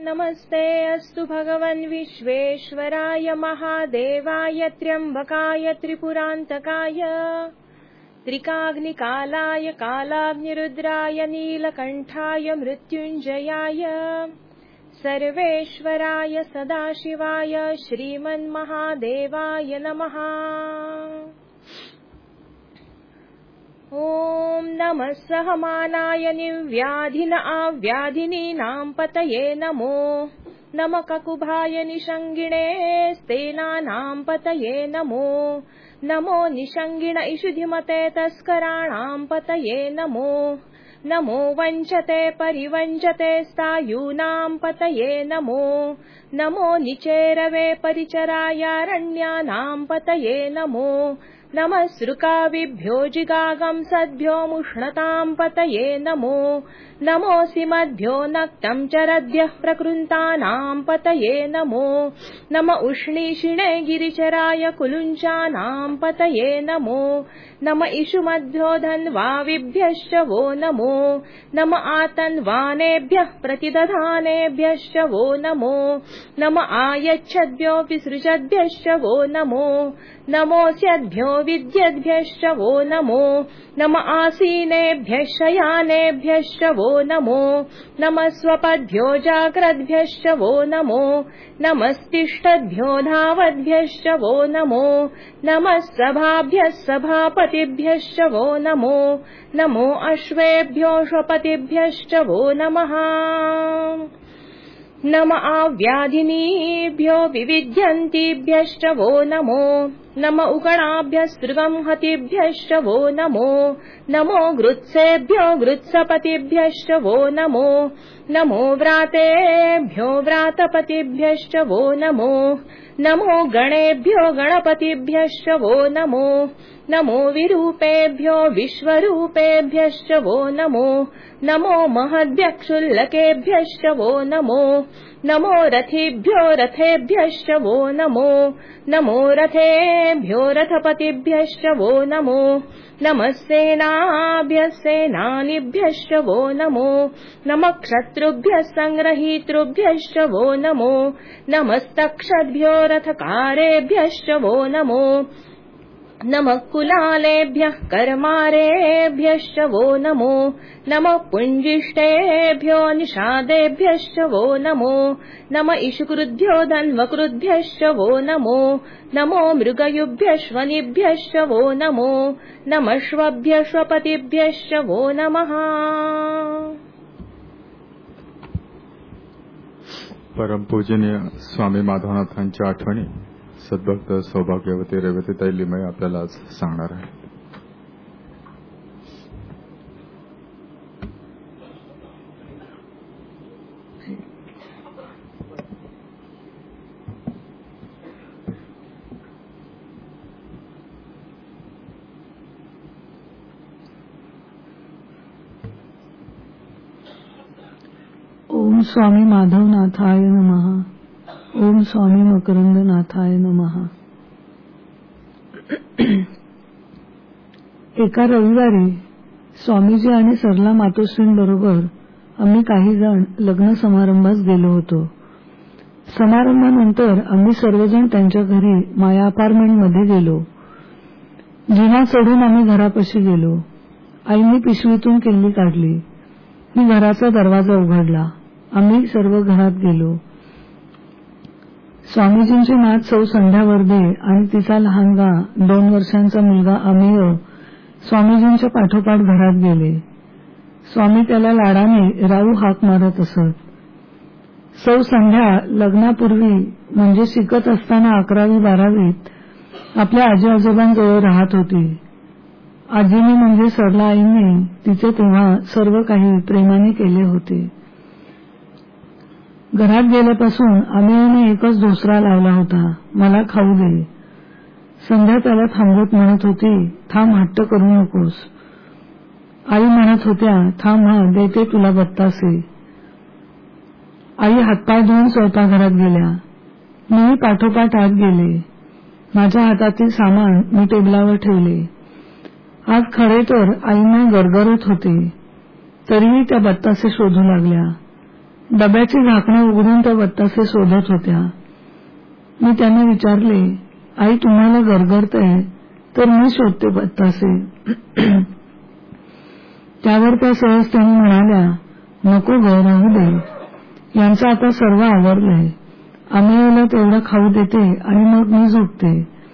नमस्ते अस्तु भगवन् विश्वेश्वराय महादेवाय त्र्यम्बकाय त्रिपुरान्तकाय त्रिकाग्निकालाय कालाग्निरुद्राय नीलकण्ठाय मृत्युञ्जयाय सर्वेश्वराय सदाशिवाय श्रीमन्महादेवाय नमः। ॐ नमः सहमानाय निर्व्याधिन आव्याधिनीनां पतये नमो नमः ककुभाय निषङ्गिणे स्तेनानां पतये नमो नमो निषङ्गिण इषुधिमते तस्कराणां पतये नमो नमो वञ्चते परिवञ्चते स्थायूनां पतये नमो नमो निचेरवे परिचरायारण्यानां पतये नमो नमः सृकाविभ्यो जिगागं सद्भ्यो मुष्णतां पतये नमो नमोऽसि मद्भ्यो नक्तं चरद्भ्यः प्रकृन्तानां पतये नमो नम उष्णीषिणे गिरिचराय कुलुञ्चानां पतये नमो नम इषुमद्भ्यो धन्वाविभ्यश्च वो नमो नम आतन्वानेभ्यः प्रतिदधानेभ्यश्च वो नमो नम आयच्छद्भ्यो विसृजद्भ्यश्च वो नमो नमोऽस्यद्भ्यो विद्यद्भ्यश्च वो नमो नम आसीनेभ्यः शयानेभ्यश्च वो नमो नमः स्वपद्भ्यो जाग्रद्भ्यश्च वो नमो नमस्तिष्ठद्भ्यो धावद्भ्यश्च वो नमो नमः सभाभ्यः सभापतिभ्यश्च वो नमो नमो अश्वेभ्यो श्वपतिभ्यश्च वो नमः नम आव्याधिनीभ्यो विविध्यन्तीभ्यश्च वो नमो नम उगणाभ्यस्त्रिगंहतिभ्यश्च वो नमो नमो गृत्सेभ्यो गृत्सपतिभ्यश्च वो नमो नमो व्रातेभ्यो व्रातपतिभ्यश्च वो नमो नमो गणेभ्यो गणपतिभ्यश्च वो नमो नमो विरूपेभ्यो विश्वरूपेभ्यश्च वो नमो नमो महद्भ्यक्षुल्लकेभ्यश्च वो नमो नमो रथेभ्यो रथेभ्यश्च वो नमो नमो रथेभ्यो रथपतिभ्यश्च वो नमो नमः सेनाभ्यः सेनानिभ्यश्च वो नमो नमः क्षत्रुभ्यः संग्रहीतृभ्यश्च वो नमो नमस्तक्षद्भ्यो रथकारेभ्यश्च वो नमो नमः कुलालेभ्यः कर्मारेभ्यश्च वो नमो नमः पुञ्जिष्टेभ्यो निषादेभ्यश्च वो नमो नमः इषुकृद्भ्यो धन्वकृद्भ्यश्च वो नमो नमो मृगयुभ्यश्वनिभ्यश्च वो नमो नमः श्वभ्यश्वपतिभ्यश्च वो नमः। परम पूजनीय स्वामी माधवनाथांच्या आठवणी सद्भक्त सौभाग्यवती रेवतीताई लिमये आपल्याला आज सांगणार आहे। ओम स्वामी माधवनाथाय नमः। ओम स्वामी मकरंदनाथाय नमः। एका रविवारी स्वामीजी आणि सरला मातोश्रींबरोबर आम्ही काही जण लग्न समारंभास गेलो होतो। समारंभानंतर आम्ही सर्वजण त्यांच्या घरी माया अपार्टमेंटमध्ये गेलो। जिना चढून आम्ही घरापाशी गेलो। आईने पिशवीतून किल्ली काढली। मी घराचा दरवाजा उघडला। आम्ही सर्व घरात गेलो। स्वामीजींची नात सौ संध्या वर्दे आणि तिचा लहानगा 2 वर्षांचा मुलगा अमेय स्वामीजींच्या पाठोपाठ घरात गेले। स्वामी त्याला लाडाने राऊ हाक मारत असत। सौ संध्या लग्नापूर्वी म्हणजे शिकत असताना 11वी 12वीत आपल्या आजी आजोबांजवळ राहत होती। आजीने म्हणजे सरला आईने तिचे तेव्हा सर्व काही प्रेमाने केले होते। घरात गेल्यापासून अमेयने एकच धोसरा लावला होता, मला खाऊ दे। संध्या त्याला थांबवत म्हणत होती, थांब, हट्ट करू नकोस। आई म्हणत होत्या, थांब हा, देते तुला बत्तासे। आई हातपाय धुवून स्वयंपाकघरात गेल्या। मी पाठोपाठ आत गेले। माझ्या हातातील सामान मी टेबलावर ठेवले। आज खरे तर आईंना गरगरत होते, तरीही त्या बत्तासे शोधू लागल्या। डब्याची झाकणे उघडून त्या बत्तासे शोधत होत्या. मी त्यांना विचारले, आई तुम्हाला गरगरतंय तर मी शोधते बत्तासे. त्यावर त्या सहजतेने म्हणाल्या, नको ग, राहू दे, यांचं आता सर्व आवरलंय. अमेयला तेवढं खाऊ देते आणि मग मी झोपते.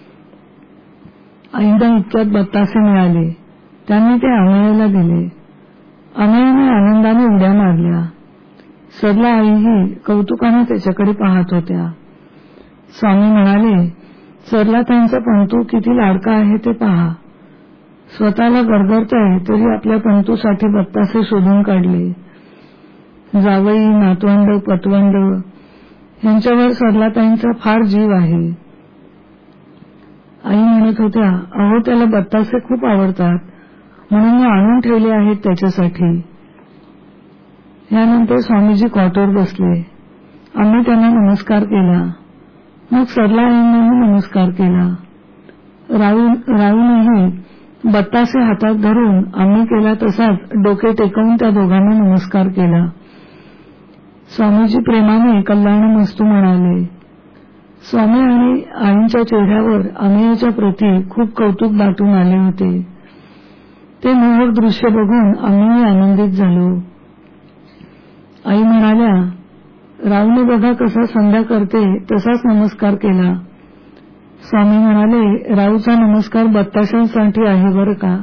आईला इतक्यात बत्तासे मिळाले. त्यांनी ते अमेयला दिले. अमेयने आनंदाने उड्या मारल्या. सरला आईही कौतुकाने त्याच्याकडे पाहत होत्या. स्वामी म्हणाले, सरला त्यांचा पंतू किती लाडका आहे ते पहा. स्वतःला गरगरतंय तरी आपल्या पंतूसाठी बत्तासे शोधून काढले. जावई, नातवंड, पतवंड यांच्यावर सरलाताईंचा फार जीव आहे. आई म्हणत होत्या, अहो त्याला बत्तासे खूप आवडतात म्हणून मी आणून ठेवले आहेत त्याच्यासाठी. यानंतर स्वामीजी कॉटवर बसले. आम्ही त्यांना नमस्कार केला. मग सरला आईंनाही नमस्कार केला. राऊनेही बत्तासे हातात धरून आम्ही केला तसाच डोके टेकवून त्या दोघांना नमस्कार केला. स्वामीजी प्रेमाने कल्याणमस्तू म्हणाले. स्वामी आणि आईंच्या चेहऱ्यावर अमेयच्या प्रती खूप कौतुक दाटून आले होते. ते मोहक दृश्य बघून आम्हीही आनंदित झालो. आई म्हणाल्या, राऊने बघा कसा संध्या करते तसाच नमस्कार केला. स्वामी म्हणाले, राऊचा नमस्कार बत्ताशांसाठी आहे बरं का.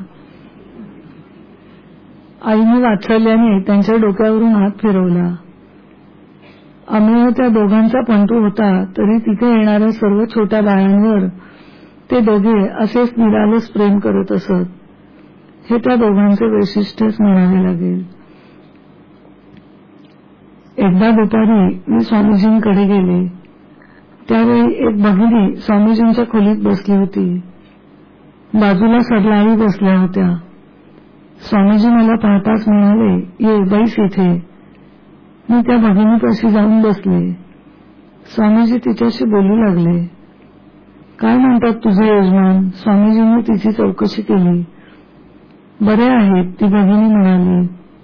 आईने वात्सल्याने त्यांच्या डोक्यावरून हात फिरवला. अमेय त्या दोघांचा पंतू होता तरी तिथे येणाऱ्या सर्व छोट्या बाळांवर ते दोघे असेच निरालस प्रेम करत असत. हे त्या दोघांचे वैशिष्ट्यच म्हणावे लागेल. एकदा दुपारी मी स्वामीजींकडे गेले. त्यावेळी एक भगिनी स्वामीजींच्या खोलीत बसली होती. बाजूला सरलाई बसल्या होत्या. स्वामीजी मला पाहताच म्हणाले, ये बैस इथे. मी त्या भगिनीपाशी जाऊन बसले. स्वामीजी तिच्याशी बोलू लागले. काय म्हणतात तुझे यजमान? स्वामीजींनी तिची चौकशी केली. बरे आहेत, ती भगिनी म्हणाली.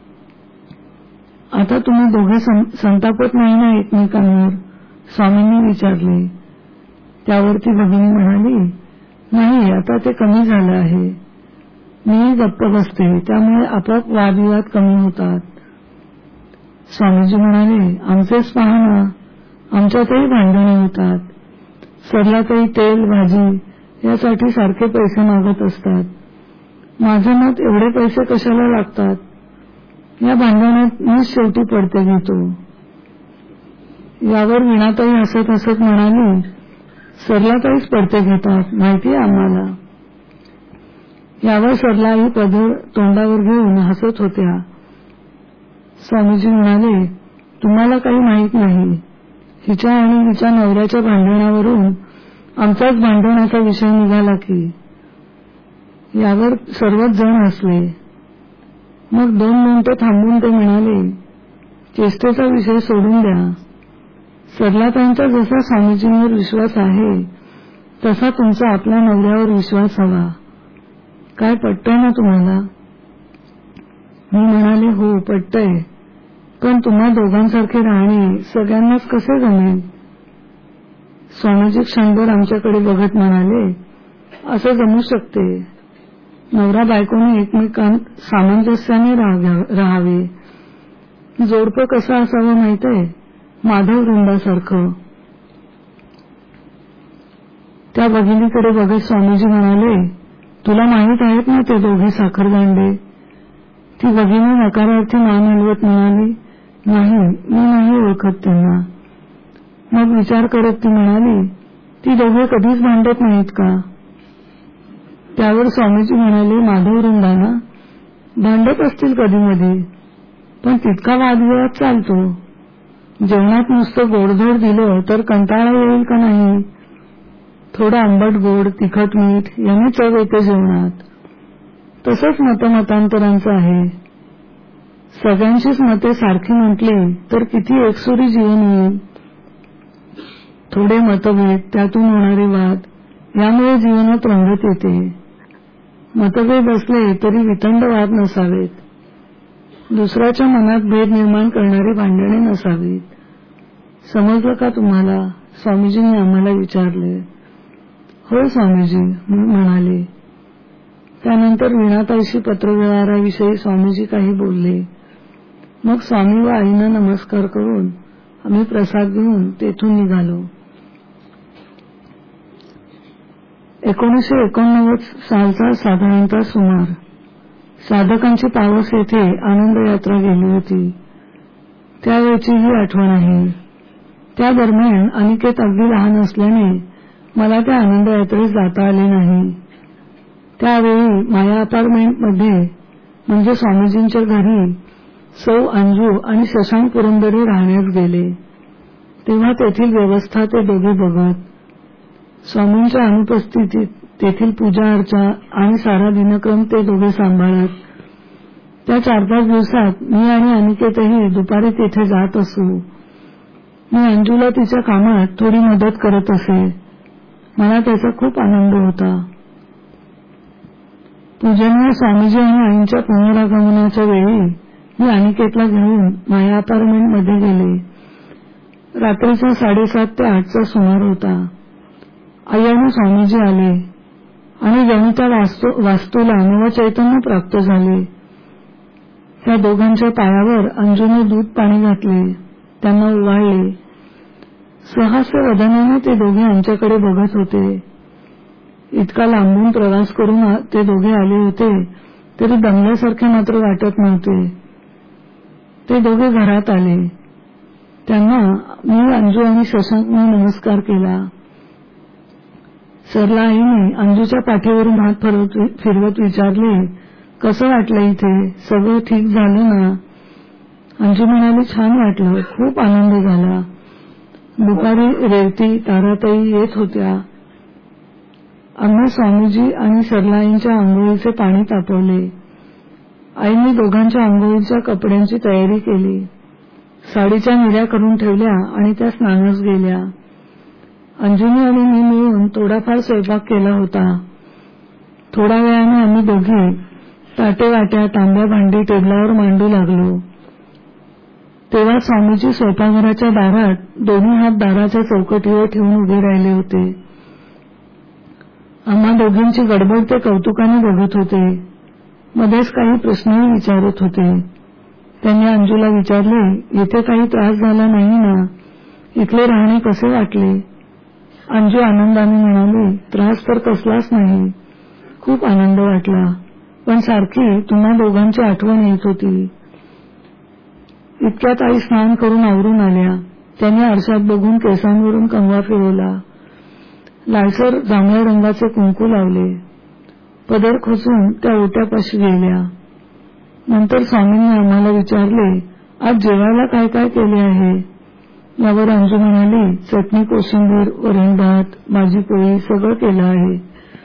आता तुम्ही दोघे संतापत नाही ना एकमेकांवर? स्वामींनी विचारले. त्यावर ती भगिनी म्हणाली, नाही, आता ते कमी झालं आहे. मीही गप्प बसते, त्यामुळे आपोआप वादविवाद कमी होतात. स्वामीजी म्हणाले, आमचेच पहा ना, आमच्यातही भांडणे होतात. सरलाताई तेल, भाजी यासाठी सारखे पैसे मागत असतात. माझे मत, एवढे पैसे कशाला लागतात? या भांडणात मीच शेवटी पडते घेतो. यावर वीणाताई हसत हसत म्हणाली, सरलाताईच पडते घेतात, माहितीये आम्हाला. यावर सरलाई पदर तोंडावर घेऊन हसत होत्या. स्वामीजी म्हणाले, तुम्हाला काही माहीत नाही. हिच्या आणि हिच्या नवऱ्याच्या भांडणावरून आमचाच भांडणाचा विषय निघाला की. यावर सर्वच जण हसले. मग 2 मिनिटं थांबून ते म्हणाले, चेष्टेचा विषय सोडून द्या. सरलाताईंचा जसा स्वामीजींवर विश्वास आहे तसा तुमचा आपल्या नवऱ्यावर विश्वास हवा. काय पटतंय ना तुम्हाला? मी म्हणाले, हो पटतंय, पण तुम्हा दोघांसारखे राहणे सगळ्यांनाच कसे जमेल? स्वामीजी क्षणभर आमच्याकडे बघत म्हणाले, असं जमू शकते. नवरा बायकोने एकमेकांत सामंजस्याने राहावे. जोडपं कसं असावं माहितीये? माधव वृंदासारखं. त्या भगिनीकडे बघत स्वामीजी म्हणाले, तुला माहीत आहेत ना ते दोघे साखरदांडे? ती भगिनी नकारार्थी मान हलवत म्हणाली, नाही, मी नाही ओळखत त्यांना. मग विचार करत ती म्हणाली, ती दोघे कधीच भांडत नाहीत का? त्यावर स्वामीजी म्हणाले, माधव वृंदाना भांडत असतील कधी मध्ये, पण तितका वादविवाद चालतो. जेवणात नुसतं गोडधोड दिलं तर कंटाळा येईल का नाही? थोडं आंबट गोड, तिखट मीठ याने चव येते जेवणात. तसंच मतमतांतरांचं आहे. सगळ्यांचीच मते सारखी म्हटली तर किती एकसुरी जीवन होईल. थोडे मतभेद, त्यातून होणारे वाद, यामुळे जीवनात रंगत येते. मतभेद असले तरी वितंड वाद नसावेत. दुसऱ्याच्या मनात भेद निर्माण करणारी भांडणे नसावीत. समजलं का तुम्हाला? स्वामीजींनी आम्हाला विचारले. हो स्वामीजी म्हणाले. त्यानंतर वीणाताईशी पत्रव्यवहाराविषयी स्वामीजी काही बोलले. मग स्वामी व आईंना नमस्कार करून आम्ही प्रसाद घेऊन तेथून निघालो. 1989 सालचा साधारणतः सुमार. साधकांची पावस येथे आनंद यात्रा गेली होती. त्यावेळची ही आठवण आहे. त्या दरम्यान अनिकेत अगदी लहान असल्याने मला त्या आनंद यात्रेत जाता आले नाही. त्यावेळी माया अपार्टमेंटमध्ये म्हणजे स्वामीजींच्या घरी सौ अंजू आणि शशांक पुरंदरे राहण्यास गेले. तेव्हा तेथील व्यवस्था ते दोघे बघत. स्वामींच्या अनुपस्थितीत तेथील पूजा अर्चा आणि सारा दिनक्रम ते दोघे सांभाळत. त्या 4-5 दिवसात मी आणि अनिकेतही दुपारी तेथे जात असू. मी अंजूला तिच्या कामात थोडी मदत करत असे. मला त्याचा खूप आनंद होता. पूजनीय स्वामीजी आणि आईंच्या पुनरागमनाच्या वेळी मी अनिकेतला घेऊन माया अपार्टमेंटमध्ये गेले. रात्रीचा 7:30 ते 8चा सुमार होता. आई आणि स्वामीजी आले आणि जणू त्या वास्तूला नवचैतन्य प्राप्त झाले. त्या दोघांच्या पायावर अंजूने दूध पाणी घातले, त्यांना ओवाळले. सहास्य वदनाने ते दोघे आमच्याकडे बघत होते. इतका लांबून प्रवास करून ते दोघे आले होते तरी दमल्यासारखे मात्र वाटत नव्हते. ते दोघे घरात आले. त्यांना मी, अंजू आणि शशांकने नमस्कार केला. सरला आईने अंजूच्या पाठीवरून हात फिरवत विचारले, कसं वाटलं इथे? सगळं ठीक झालं ना? अंजू म्हणाली, छान वाटलं, खूप आनंद झाला. दुपारी रेवती, ताराताई येत होत्या. आम्ही स्वामीजी आणि सरलाईंच्या आंघोळीचे पाणी तापवले. आईने दोघांच्या आंघोळीच्या कपड्यांची तयारी केली. साडीच्या निऱ्या करून ठेवल्या आणि त्या स्नानास गेल्या. अंजूने आणि मी मिळून थोडाफार स्वयंपाक केला होता. थोड्या वेळाने आम्ही दोघे ताटे वाट्या तांब्या भांडी टेबलावर मांडू लागलो. तेव्हा स्वामीजी स्वयंपाकघराच्या दारात दोन्ही हात दाराच्या चौकटीवर ठेवून उभे राहिले होते. आम्हा दोघींची गडबड ते कौतुकाने बघत होते. मध्येच काही प्रश्नही विचारत होते. त्यांनी अंजूला विचारले, येथे काही त्रास झाला नाही ना? इथले राहणे कसे वाटले? अंजू आनंदाने म्हणाली, त्रास तर कसलाच नाही, खूप आनंद वाटला, पण सारखी तुम्हा दोघांची आठवण येत होती. इतक्यात आई स्नान करून आवरून आल्या. त्यांनी आरशात बघून केसांवरून कंगवा फिरवला. लालसर जांभळ्या रंगाचे कुंकू लावले. पदर खोचून त्या ओट्यापाशी गेल्या. नंतर स्वामींनी आम्हाला विचारले, आज जेवायला काय काय केले आहे? यावर अंजू म्हणाली, चटणी, कोशिंबीर, वरण भात, भाजी पोळी सगळं केलं आहे.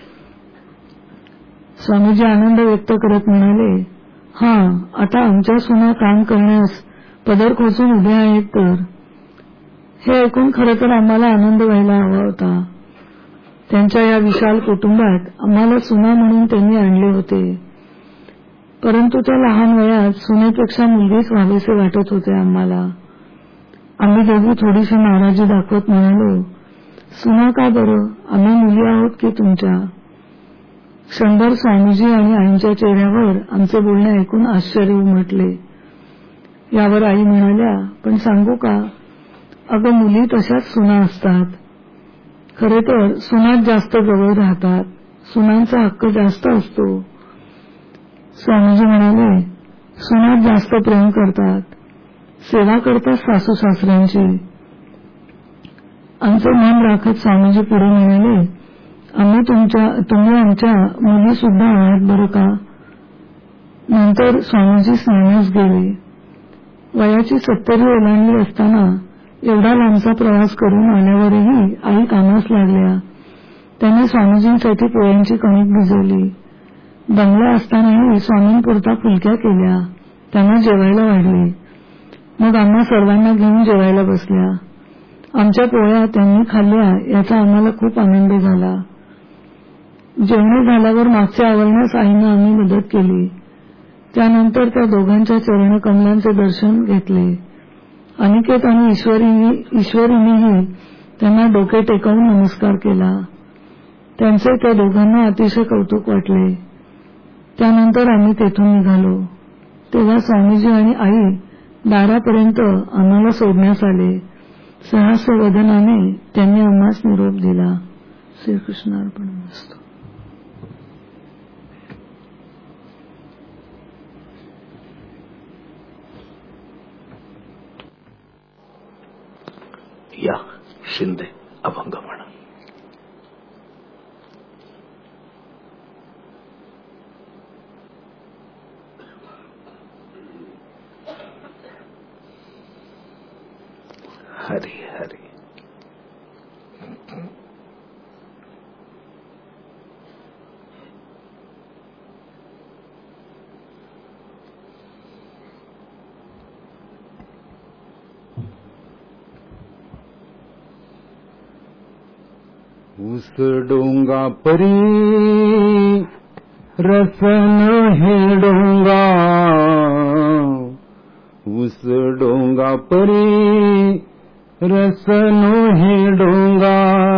स्वामीजी आनंद व्यक्त करत म्हणाले, आता आमच्या सुना काम करण्यास पदर खोचून उभ्या आहेत तर. हे ऐकून खरं तर आम्हाला आनंद व्हायला हवा होता. त्यांच्या या विशाल कुटुंबात आम्हाला सुना म्हणून त्यांनी आणले होते. परंतु त्या लहान वयात सुनेपेक्षा मुलगीच व्हावेसे वाटत होते आम्हाला. आम्ही दोघी थोडीशी नाराजी दाखवत म्हणालो, सुना का बरं? आम्ही मुली आहोत की तुमच्या? क्षणभर स्वामीजी आणि आईंच्या चेहऱ्यावर आमचे बोलणे ऐकून आश्चर्य उमटले. यावर आई म्हणाल्या, पण सांगू का? अगं, मुली तशाच सुना असतात. खरे तर सुनाच जास्त जवळ राहतात, सुनांचा हक्क जास्त असतो. स्वामीजी म्हणाले, सुनाच जास्त प्रेम करतात, सेवा करतात सासू सासऱ्यांची. आमचे मन राखत स्वामीजी पुढे म्हणाले, तुम्ही आमच्या मुली सुद्धा आहात बरं का? नंतर स्वामीजी स्नानास गेले. वयाची 70 ओलांडली असताना एवढा लांबचा प्रवास करून आल्यावरही आई कामास लागल्या. त्याने स्वामीजींसाठी पोळ्यांची कणिक भिजवली. दमल्या असतानाही स्वामींपुरता फुलक्या केल्या. त्यांना जेवायला वाढले. मग आम्हा सर्वांना घेऊन जेवायला बसल्या. आमच्या पोळ्या त्यांनी खाल्ल्या याचा आम्हाला खूप आनंद झाला. जेवणे झाल्यावर मागचे आवरण्यास आईने आम्ही मदत केली. त्यानंतर त्या दोघांच्या चरणकमलांचे दर्शन घेतले. अनिकेत आणि ईश्वरीनेही त्यांना डोके टेकवून नमस्कार केला. त्यांचे त्या दोघांना अतिशय कौतुक वाटले. त्यानंतर आम्ही तेथून निघालो. तेव्हा स्वामीजी आणि आई दारापर्यंत आम्हाला सोडण्यास आले. सहस्य वदनाने त्यांनी आम्हास निरोप दिला. श्रीकृष्णार्पणमस्तु. या शिंदे अभंग म्हणा. हरी हरी. उस डोंगा परी रसन हे डोंगा, उस डोंगा परी रसन हे डोंगा,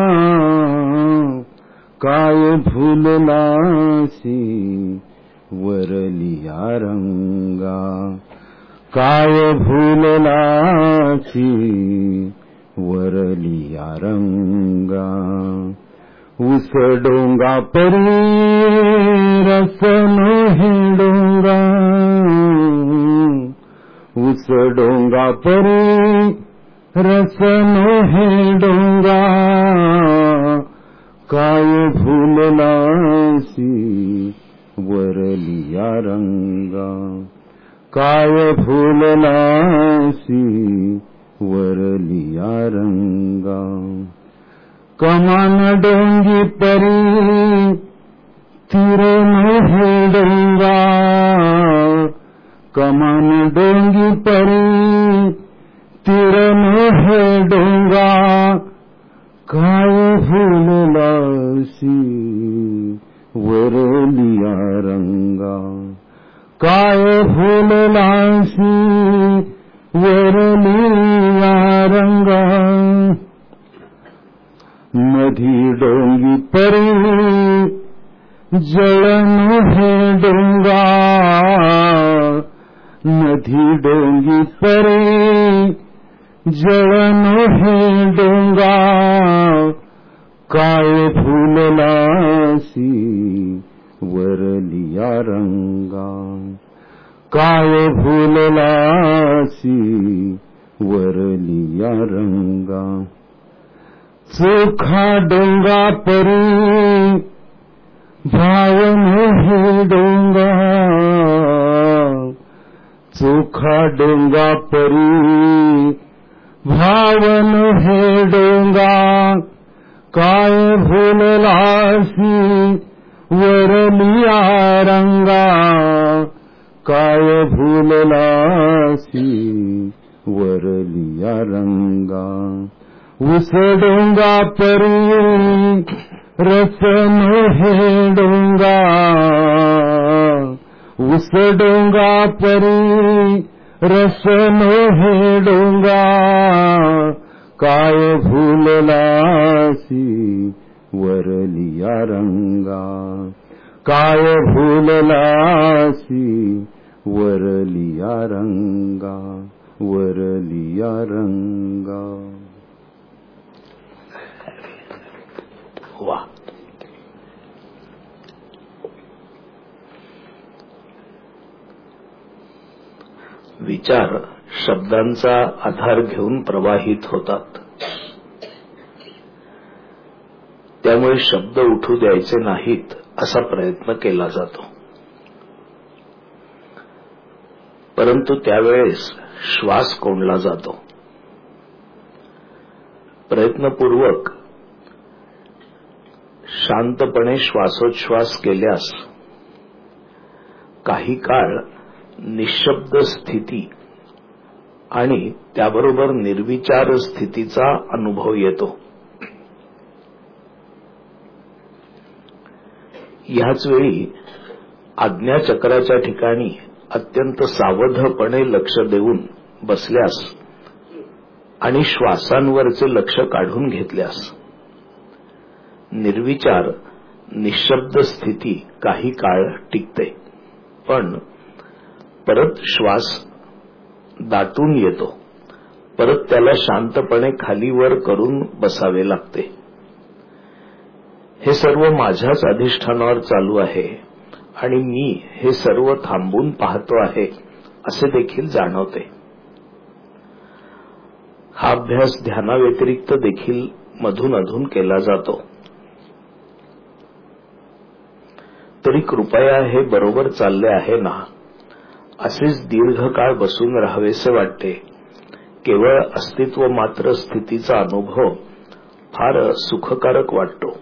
काय भूललासी वरलिया रंगा, काय भूललासी वरलिया रंगा. उस डोंगा परी रसन हे डोंगा, उस डोंगा परी रसन हे डोंगा, काय भूललासी वरलिया रंगा, काय भूललासी वरलिया रंगा. कमान डोंगी परी तिरण हे डोंगा, कमान डोंगी परी तिरण हे डोंगा, काय भूललासी वरलिया रंगा, काय भूललासी वरलिया रंगा. नदी डोंगी परी जळण हे डोंगा, नदी डोंगी परी जळण हे डोंगा, काय भूललासी वरलिया रंगा, काय भूललासी वरलिया रंगा. चोखा डोंगा परी भावन हे डोंगा, चोखा डोंगा परी भावन हे डोंगा, काय भूललासी वरलिया रंगा, काय भूललासी वरलिया रंगा. उस डोंगा परी रसन हे डोंगा, उस डोंगा परी रसन हे डोंगा, काय भूललासी वरलिया रंगा, काय भूललासी वरलिया रंगा, वरलिया रंगा. वा. विचार शब्दांचा आधार घेऊन प्रवाहित होतात. त्यामुळे शब्द उठू द्यायचे नाहीत असा प्रयत्न केला जातो. परंतु त्यावेळेस श्वास कोंडला जातो. प्रयत्नपूर्वक शांतपणे श्वासोच्छ्वास केल्यास काही काळ निःशब्द स्थिती आणि त्याबरोबर निर्विचार स्थितीचा अनुभव येतो. ह्याच वेळी आज्ञाचक्राच्या ठिकाणी अत्यंत सावधपणे लक्ष देऊन बसल्यास आणि श्वासांवरचे लक्ष काढून घेतल्यास निर्विचार निशब्द स्थिती काही काळ टिकते, पण परत श्वास दाटून येतो. परत त्याला शांतपणे खाली वर करून बसावे लागते. हे सर्व माझ्याच अधिष्ठानावर चालू आहे आणि मी हे सर्व थांबून पाहतो आहे असे देखील जाणवते. हा अभ्यास ध्यानाव्यतिरिक्त देखील मधून अधून केला जातो. तरी कृपया हे बरोबर चालले आहे ना, असेच दीर्घकाळ बसून राहावेसे वाटते. केवळ अस्तित्व मात्र स्थितीचा अनुभव फार सुखकारक वाटतो.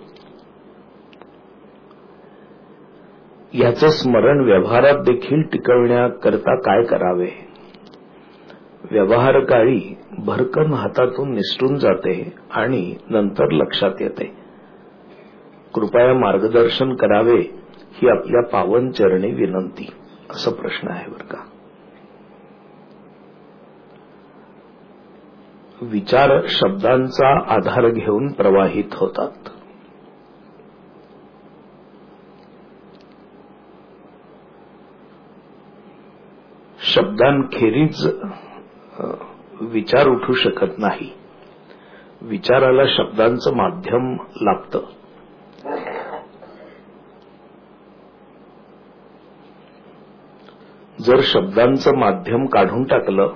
याचे स्मरण व्यवहारात देखील टिकवण्याकरता काय करावे? व्यवहारकाळी भरकन हातातून निसटून जाते आणि नंतर लक्षात येते. कृपया मार्गदर्शन करावे ही आपल्या पावन चरणी विनंती. असा प्रश्न आहे बरं का. विचार शब्दांचा आधार घेऊन प्रवाहित होतात. शब्दांखेरीज विचार उठू शकत नाही. विचाराला शब्दांचं माध्यम लागतं. जर शब्दांचं माध्यम काढून टाकलं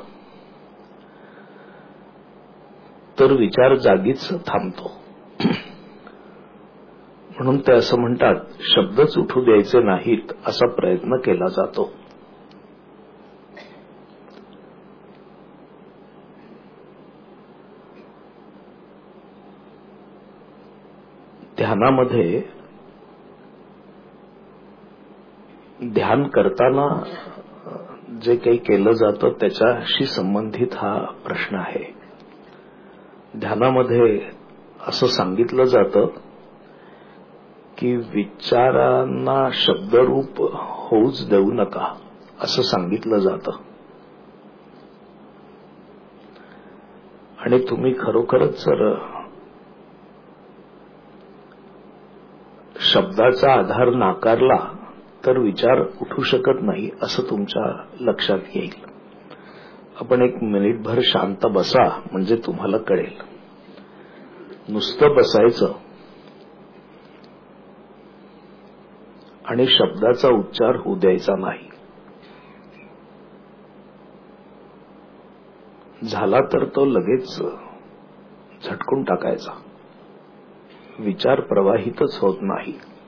तर विचार जागीच थांबतो. म्हणून ते असं म्हणतात, शब्दच उठू द्यायचे नाहीत असा प्रयत्न केला जातो. ध्यानामध्ये ध्यान करताना जे काही केलं जातं त्याच्याशी संबंधित हा प्रश्न आहे. ध्यानामध्ये असं सांगितलं जातं की विचारांना शब्दरूप होऊच देऊ नका असं सांगितलं जातं. आणि तुम्ही खरोखरच जर शब्दाचा आधार नाकारला तर विचार उठू शकत नाही असं तुमच्या लक्षात येईल. आपण एक मिनिटभर शांत बसा म्हणजे तुम्हाला कळेल. नुसतं बसायचं आणि शब्दाचा उच्चार होऊ द्यायचा नाही. झाला तर तो लगेच झटकून टाकायचा. विचार प्रवाहितच होत नाही.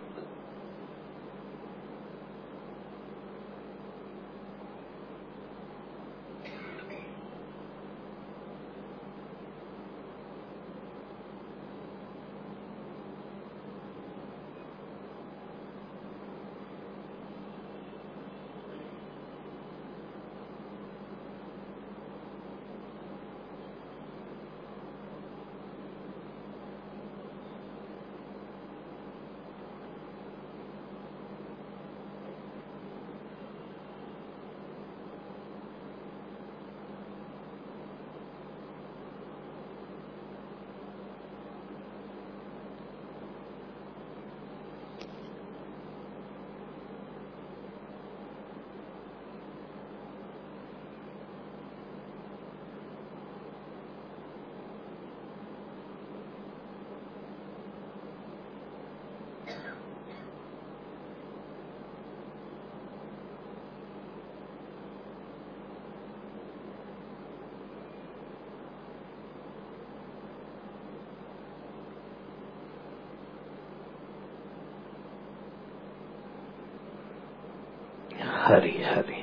हरी हरी.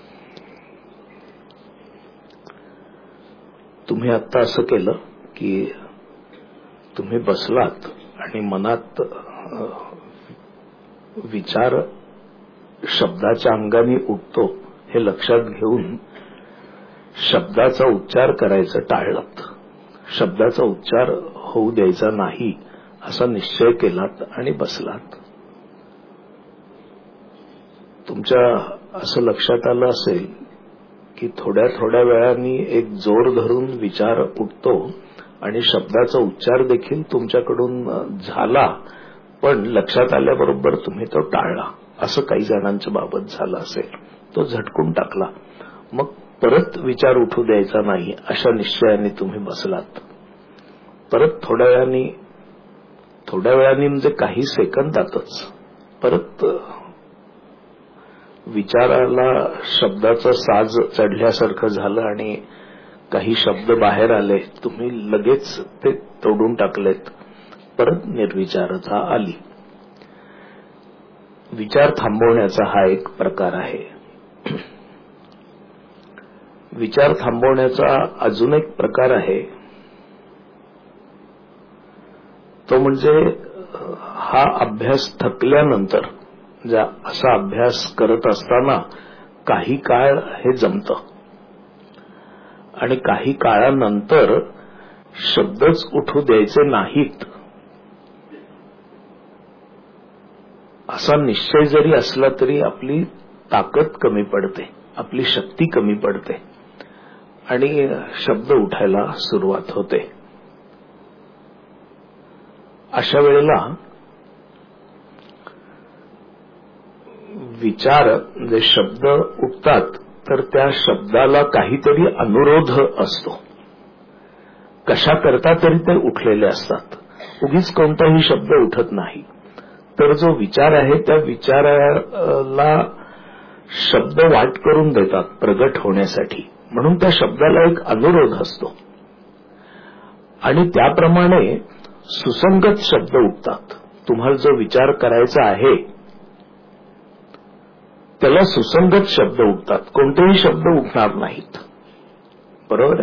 तुम्ही आता असं केलं की तुम्ही बसलात आणि मनात विचार शब्दाच्या अंगाने उठतो हे लक्षात घेऊन शब्दाचा उच्चार करायचं टाळलात. शब्दाचा उच्चार होऊ द्यायचा नाही असा निश्चय केलात आणि बसलात. तुमच्या असं लक्षात आलं असेल की थोड्या थोड्या वेळाने एक जोर धरून विचार उठतो आणि शब्दाचा उच्चार देखील तुमच्याकडून झाला, पण लक्षात आल्याबरोबर तुम्ही तो टाळला. असं काही जणांच्या बाबत झालं असेल. तो झटकून टाकला. मग परत विचार उठू द्यायचा नाही अशा निश्चयाने तुम्ही बसलात. परत थोड्या वेळाने म्हणजे काही सेकंदातच परत विचाराला शब्दाचा साज चढल्यासारखं झालं आणि काही शब्द बाहेर आले. तुम्ही लगेच ते तोडून टाकलेत. परत निर्विचारता आली. विचार थांबवण्याचा हा एक प्रकार आहे. विचार थांबवण्याचा अजून एक प्रकार आहे, तो म्हणजे हा अभ्यास थकल्यानंतर, असा अभ्यास करत असताना काही काळ हे जमतं आणि काही काळानंतर शब्दच उठू द्यायचे नाहीत असा निश्चय जरी असला तरी आपली ताकद कमी पडते, आपली शक्ती कमी पडते आणि शब्द उठायला सुरुवात होते. अशा वेळेला विचार जे शब्द उठतात तर त्या शब्दाला काहीतरी अनुरोध असतो. कशा करता तरी ते उठलेले असतात. उगीच कोणताही शब्द उठत नाही. तर जो विचार आहे त्या विचाराला शब्द वाट करून देतात प्रगट होण्यासाठी, म्हणून त्या शब्दाला एक अनुरोध असतो आणि त्याप्रमाणे सुसंगत शब्द उठतात. तुम्हाला जो विचार करायचा आहे त्याला सुसंगत शब्द उठतात. कोणतेही शब्द उठणार नाहीत. बरोबर आहे.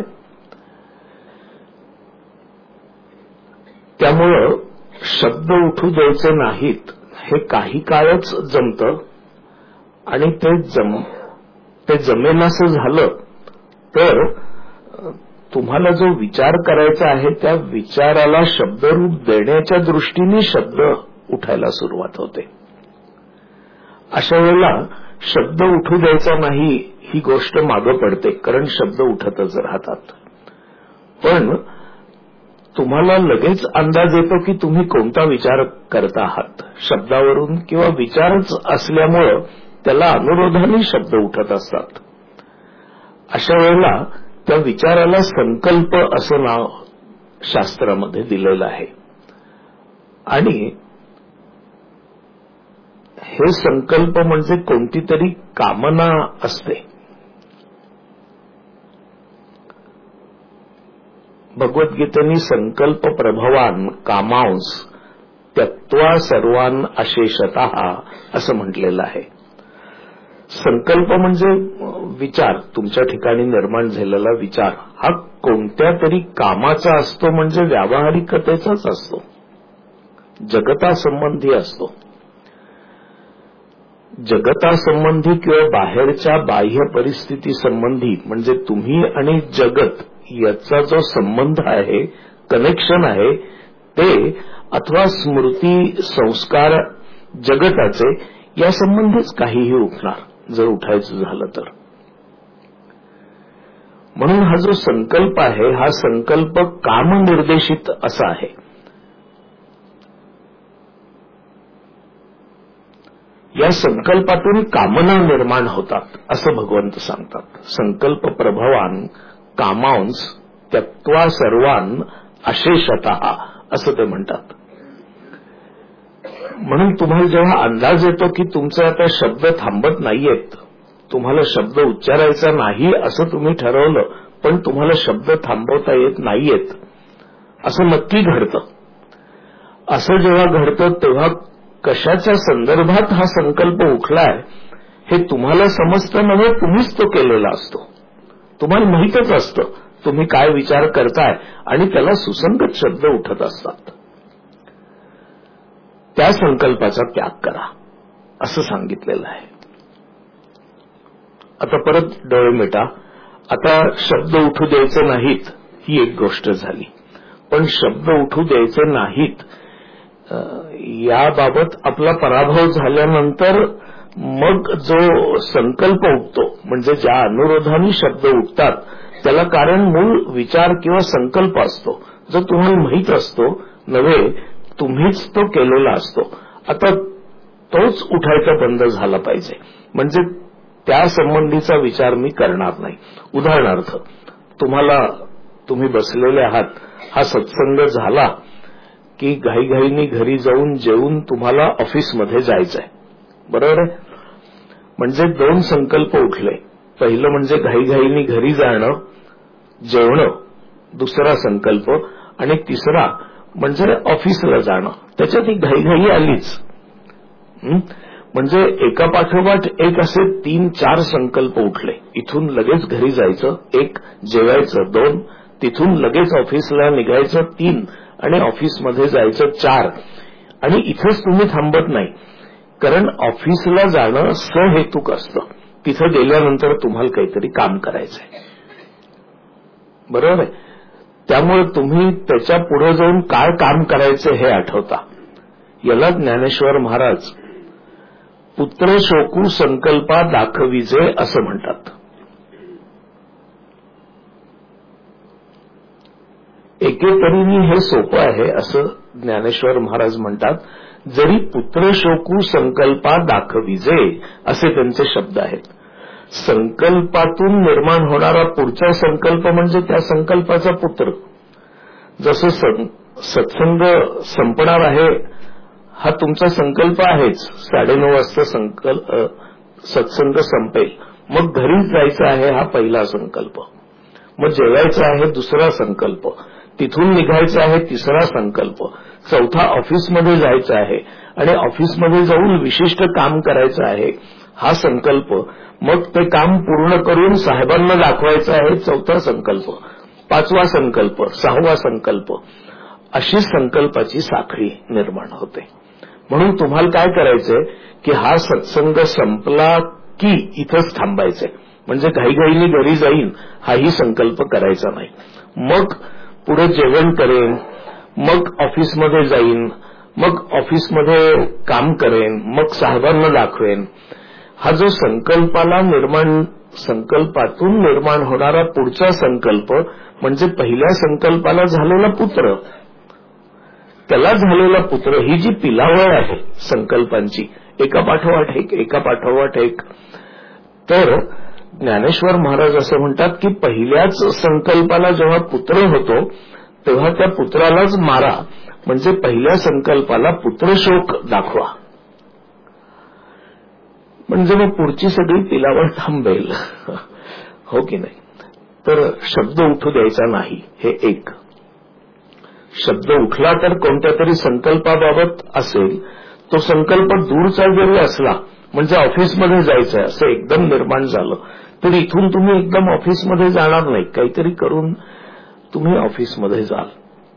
त्यामुळं शब्द उठू द्यायचे नाहीत हे काही काळच जमतं आणि ते जमेनासं झालं तर तुम्हाला जो विचार करायचा आहे त्या विचाराला शब्दरूप देण्याच्या दृष्टीने शब्द उठायला सुरुवात होते. अशा वेळेला शब्द उठू द्यायचा नाही ही गोष्ट मागं पडते, कारण शब्द उठतच राहतात. पण तुम्हाला लगेच अंदाज येतो की तुम्ही कोणता विचार करता आहात शब्दावरून, किंवा विचारच असल्यामुळं त्याला अनुरोधाने शब्द उठत असतात. अशा वेळेला त्या विचाराला संकल्प असं नाव शास्त्रामध्ये दिलेलं आहे आणि हे संकल्प म्हणजे कोणती तरी कामना असते. भगवद्गीतेने संकल्प प्रभवान कामांस त्यक्त्वा सर्वान अशेषतः असं म्हटलेलं आहे. संकल्प म्हणजे विचार, तुमच्या ठिकाणी निर्माण झालेला विचार हा कोणत्या तरी कामाचा असतो, म्हणजे व्यावहारिकतेचाच असतो, जगतासंबंधी असतो. जगतासंबंधी किंवा बाहेरच्या बाह्य परिस्थिती संबंधी म्हणजे तुम्ही आणि जगत याचा जो संबंध आहे, कनेक्शन आहे ते, अथवा स्मृती संस्कार जगताचे या संबंधीच काहीही उठणार जर उठायचं झालं तर. म्हणून हा जो संकल्प आहे हा संकल्प कामनिर्देशित असा आहे. या संकल्पातून कामना निर्माण होतात असं भगवंत सांगतात. संकल्प प्रभवान कामांस त्यक्त्वा सर्वान अशेषतः असं ते म्हणतात. म्हणून तुम्हाला जेव्हा अंदाज येतो की तुमचे आता शब्द थांबत नाहीयेत, तुम्हाला शब्द उच्चारायचा नाही असं तुम्ही ठरवलं, पण तुम्हाला शब्द थांबवता येत नाहीयेत असं नक्की घडतं. असं जेव्हा घडतं तेव्हा कशाच्या संदर्भात हा संकल्प उठलाय हे तुम्हाला समजतं नव्हे, तुम्हीच तो केलेला असतो. तुम्हाला माहीतच असतं तुम्ही काय विचार करताय आणि त्याला सुसंगत शब्द उठत असतात. त्या संकल्पाचा त्याग करा असं सांगितलेलं आहे. आता परत डोळे मिटा. आता शब्द उठू द्यायचे नाहीत ही एक गोष्ट झाली, पण शब्द उठू द्यायचे नाहीत याबाबत आपला पराभव झाल्यानंतर मग जो संकल्प उठतो, म्हणजे ज्या अनुरोधाने शब्द उठतात त्याला कारण मूळ विचार किंवा संकल्प असतो, जो तुम्हाला माहीत असतो नव्हे, तुम्हीच तो केलेला असतो. आता तोच उठायचा बंद झाला पाहिजे, म्हणजे त्या संबंधीचा विचार मी करणार नाही. उदाहरणार्थ, तुम्ही बसलेले आहात, हा सत्संग झाला की घाईघाईनी घरी जाऊन जेवून तुम्हाला ऑफिसमध्ये जायचंय, बरोबर आहे? म्हणजे दोन संकल्प उठले. पहिलं म्हणजे घाईघाईनी घरी जाणं, जेवणं, दुसरा संकल्प, आणि तिसरा म्हणजे ऑफिसला जाणं. त्याच्यात ही घाईघाई आलीच. म्हणजे एका पाठोपाठ एक असे 3-4 संकल्प उठले. इथून लगेच घरी जायचं 1, जेवायचं 2, तिथून लगेच ऑफिसला निघायचं 3, आणि ऑफिसमध्ये जायचं 4. आणि इथंच तुम्ही थांबत नाही, कारण ऑफिसला जाणं सहेतुक असतं. तिथं गेल्यानंतर तुम्हाला काहीतरी काम करायचंय, बरोबर आहे? त्यामुळे तुम्ही त्याच्या पुढे जाऊन काय काम करायचं हे आठवता. याला ज्ञानेश्वर महाराज पुत्र शोकू संकल्पा दाखविजे असं म्हणतात. एकेतरीने हे सोपं आहे असं ज्ञानेश्वर महाराज म्हणतात. जरी पुत्र शोकू संकल्पा दाखविजे असे त्यांचे शब्द आहेत. संकल्पातून निर्माण होणारा पुढचा संकल्प म्हणजे त्या संकल्पाचा पुत्र. जसं सत्संग संपणार आहे हा तुमचा संकल्प आहेच, 9:30 वाजता सत्संग संपेल, मग घरीच जायचं आहे हा पहिला संकल्प, मग जेवायचं आहे दुसरा संकल्प, तिथून निघायचं आहे तिसरा संकल्प, चौथा ऑफिसमध्ये जायचं आहे आणि ऑफिसमध्ये जाऊन विशिष्ट काम करायचं आहे हा संकल्प, मग ते काम पूर्ण करून साहेबांना दाखवायचं आहे चौथा संकल्प, 5वा संकल्प, 6वा संकल्प, अशी संकल्पाची साखळी निर्माण होते. म्हणून तुम्हाला काय करायचंय की हा सत्संग संपला की इथंच थांबायचंय, म्हणजे घाईघाईने घरी जाईन हाही संकल्प करायचा नाही. मग पुढे जेवण करेन, मग ऑफिसमध्ये जाईन, मग ऑफिसमध्ये काम करेन, मग साहेबांना दाखवेन. हा जो संकल्पातून निर्माण होणारा पुढचा संकल्प म्हणजे पहिल्या संकल्पाला झालेला पुत्र, त्याला झालेला पुत्र, ही जी पिलावळ आहे संकल्पांची एका पाठोपाठ एक, तर ज्ञानेश्वर महाराज असं म्हणतात की पहिल्याच संकल्पाला जेव्हा पुत्र होतो तेव्हा त्या पुत्रालाच मारा, म्हणजे पहिल्या संकल्पाला पुत्रशोक दाखवा, म्हणजे मग पुढची सगळी पिलावळ थांबेल. हो की नाही? तर शब्द उठू द्यायचा नाही, हे एक. शब्द उठला तर कोणत्या तरी संकल्पाबाबत असेल, तो संकल्प दूरचा जरी असला, म्हणजे ऑफिसमध्ये जायचंय असं एकदम निर्माण झालं, तर इथून तुम्ही एकदम ऑफिसमध्ये जाणार नाही, काहीतरी करून तुम्ही ऑफिसमध्ये जाल.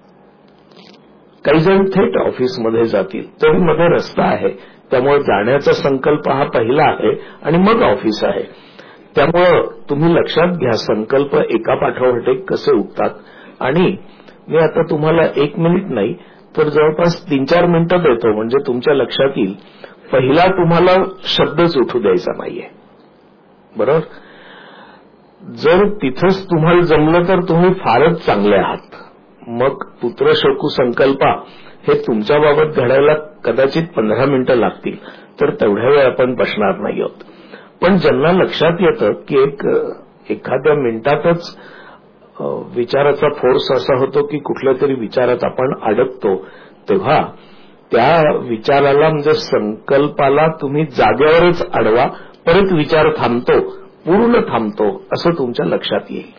काही जण थेट ऑफिसमध्ये जातील, तरी मध्ये रस्ता आहे, त्यामुळे जाण्याचा संकल्प हा पहिला आहे आणि मग ऑफिस आहे. त्यामुळं तुम्ही लक्षात घ्या संकल्प एका पाठोपाठ एक कसे उठतात. आणि मी आता तुम्हाला 1 मिनिट नाही तर जवळपास 3-4 मिनिटं देतो, म्हणजे तुमच्या लक्षात येईल. पहिला तुम्हाला शब्दच उठू द्यायचा नाहीये, बरोबर? जर तिथंच तुम्हाला जमलं तर तुम्ही फारच चांगले आहात. मग पुत्रशोकू संकल्पा हे तुमच्या बाबत घडायला कदाचित 15 मिनिटं लागतील, तर तेवढ्या वेळ आपण बसणार नाही आहोत. पण ज्यांना लक्षात येतं की एखाद्या मिनिटातच विचाराचा फोर्स असा होतो की कुठल्या तरी विचारात आपण अडकतो, तेव्हा त्या विचाराला म्हणजे संकल्पाला तुम्ही जागेवरच अडवा, परत विचार थांबतो, पूर्ण थांबतो, असं तुमच्या लक्षात येईल.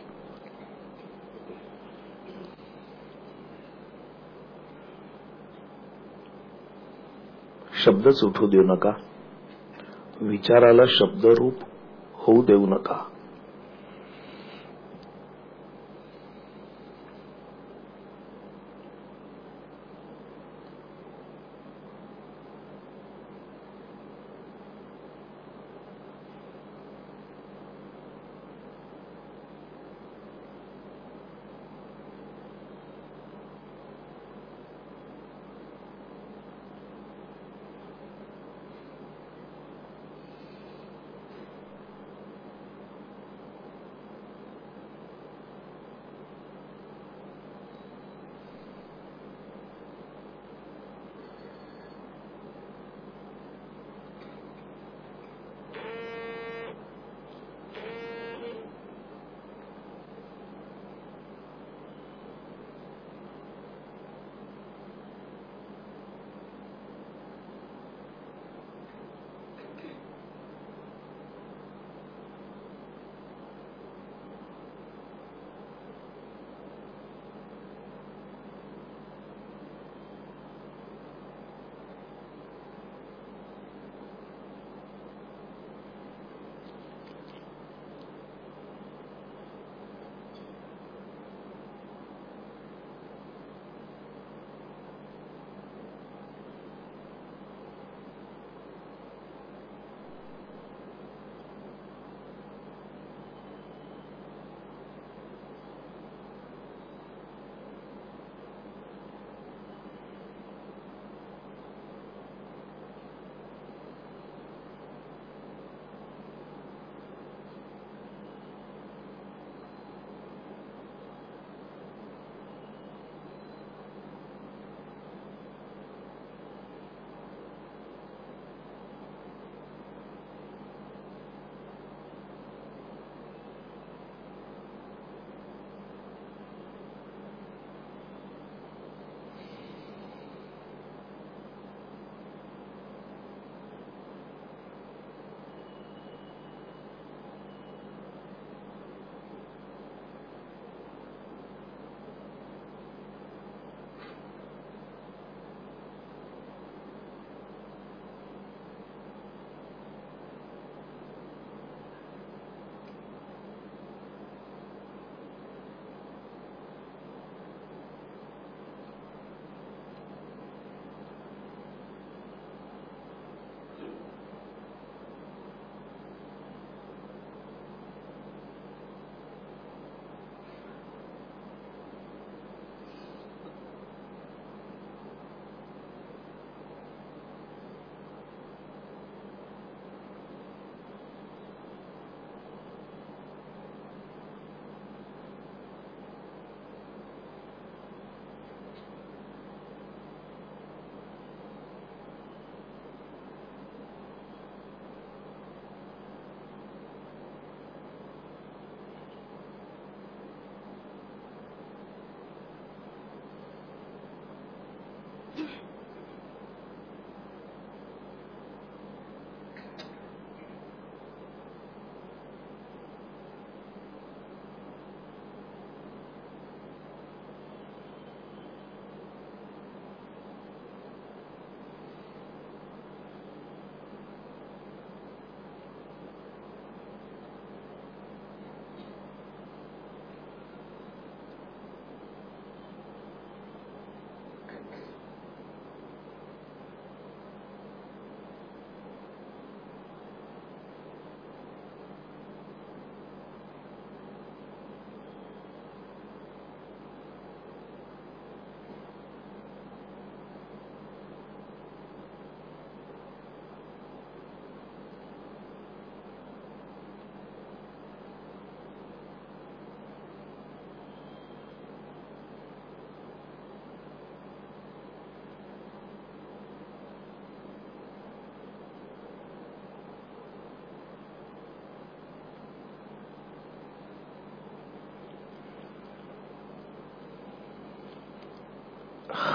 शब्दच उठू देऊ नका, विचाराला शब्दरूप होऊ देऊ नका.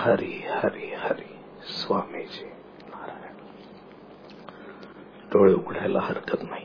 हरी हरी हरी. स्वामीजी नारायण. डोळे उघडायला हरकत नाही.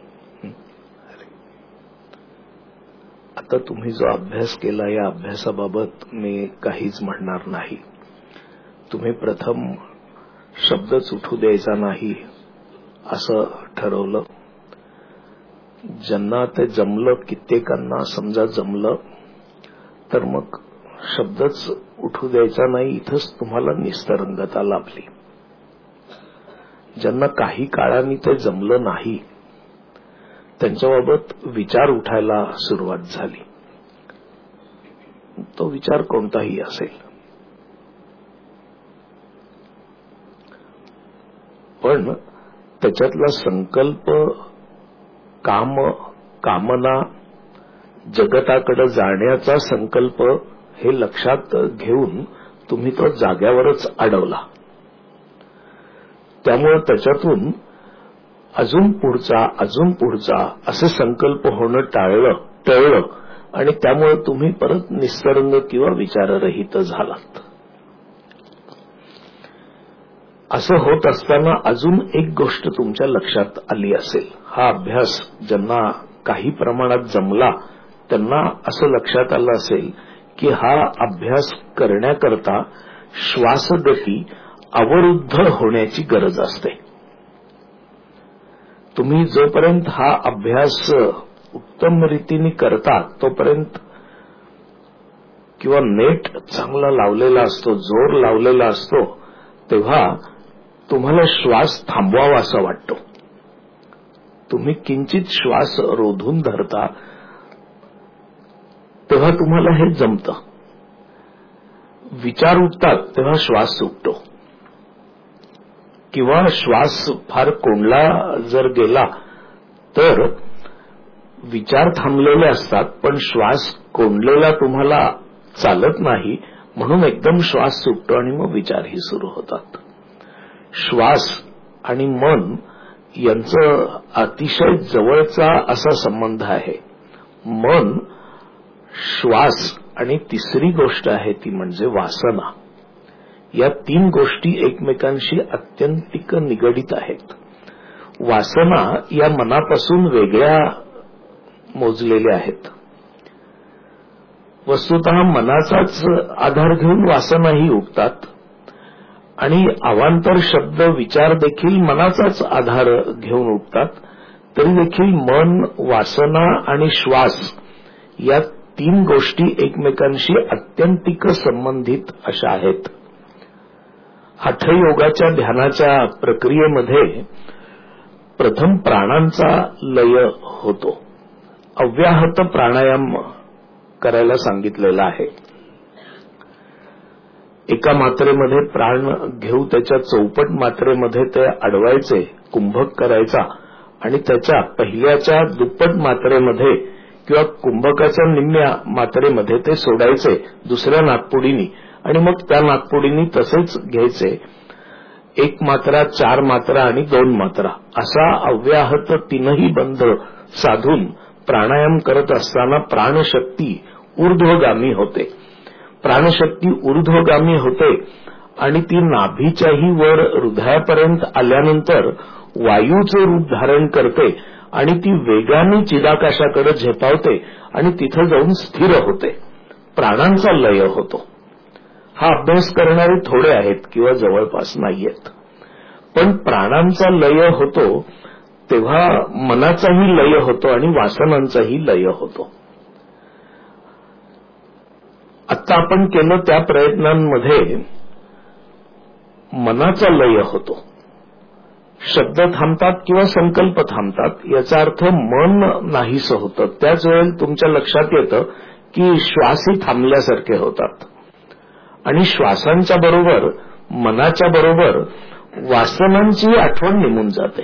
आता तुम्ही जो अभ्यास केला या अभ्यासाबाबत मी काहीच म्हणणार नाही. तुम्ही प्रथम शब्दच उठू द्यायचा नाही असं ठरवलं. ज्यांना ते जमलं, कित्येकांना समजा जमलं, तर मग शब्दच उठू द्यायचा नाही. इथंच तुम्हाला निस्तरंगता लाभली. ज्यांना काही काळाने ते जमलं नाही त्यांच्याबाबत विचार उठायला सुरुवात झाली. तो विचार कोणताही असेल, पण त्याच्यातला संकल्प, कामना, जगताकडे जाण्याचा संकल्प हे लक्षात घेऊन तुम्ही तो जाग्यावरच अडवला. त्यामुळे त्याच्यातून अजून पुढचा असे संकल्प होणं टळलं आणि त्यामुळे तुम्ही परत निस्सर्ग किंवा विचाररहित झालात. असं होत असताना अजून एक गोष्ट तुमच्या लक्षात आली असेल. हा अभ्यास ज्यांना काही प्रमाणात जमला त्यांना असं लक्षात आलं असेल की हा अभ्यास करण्याकरता श्वासगती अवरुद्ध होण्याची गरज असते. तुम्ही जोपर्यंत हा अभ्यास उत्तम रीतीने करता तोपर्यंत, किंवा नेट चांगला लावलेला असतो, जोर लावलेला असतो, तेव्हा तुम्हाला श्वास थांबवावा असं वाटतो. तुम्ही किंचित श्वास रोधून धरता तेव्हा तुम्हाला हे जमतं. विचार उठतात तेव्हा श्वास सुटतो, किंवा श्वास फार कोंडला जर गेला तर विचार थांबलेले असतात पण श्वास कोंडलेला तुम्हाला चालत नाही, म्हणून एकदम श्वास सुटतो आणि मग विचारही सुरू होतात. श्वास आणि मन यांचं अतिशय जवळचा असा संबंध आहे. मन, श्वास आणि तिसरी गोष्ट आहे ती म्हणजे वासना. या तीन गोष्टी एकमेकांशी अत्यंतिक निगडित आहेत. वासना या मनापासून वेगळ्या मोजलेल्या आहेत. वस्तुतः मनाचाच आधार घेऊन वासनाही उठतात आणि अवांतर शब्द विचार देखील मनाचाच आधार घेऊन उठतात. तरी देखील मन, वासना आणि श्वास या तीन गोष्टी एकमेकांशी अत्यंतिक संबंधित अशा आहेत. हठयोगाच्या ध्यानाच्या प्रक्रियेमध्ये प्रथम प्राणांचा लय होतो. अव्याहत प्राणायाम करायला सांगितलेला आहे. एका मात्रेमध्ये प्राण घेऊ त्याच्या चौपट मात्रेमध्ये ते अडवायचे, कुंभक करायचा आणि त्याच्या पहिल्याच्या दुप्पट मात्रेमध्ये किंवा कुंभकाच्या निम्म्या मात्रेमध्ये ते सोडायचे दुसऱ्या नाकपुडीनी आणि मग त्या नाकपुडीनी तसेच घ्यायचे. 1 मात्रा, 4 मात्रा आणि 2 मात्रा असा अव्याहत तीनही बंध साधून प्राणायाम करत असताना प्राणशक्ती ऊर्ध्वगामी होते. प्राणशक्ती ऊर्ध्वगामी होते आणि ती नाभीच्याही वर हृदयापर्यंत आल्यानंतर वायूचे रूप धारण करते आणि ती वेगाने चिदाकाशाकडे झेपावते आणि तिथे जाऊन स्थिर होते. प्राणांचा लय होतो. हा अभ्यास करणारे थोडे आहेत किंवा जवळपास नाहीयेत. पण प्राणांचा लय होतो तेव्हा मनाचाही लय होतो आणि वासनांचाही लय होतो. आता आपण केलं त्या प्रयत्नांमध्ये मनाचा लय होतो. शब्द थांबतात किंवा संकल्प थांबतात याचा अर्थ मन नाहीसं होतं. त्याच वेळेला तुमच्या लक्षात येतं की श्वासही थांबल्यासारखे होतात आणि श्वासांच्या बरोबर, मनाच्या बरोबर वासनांची आठवण निघून जाते.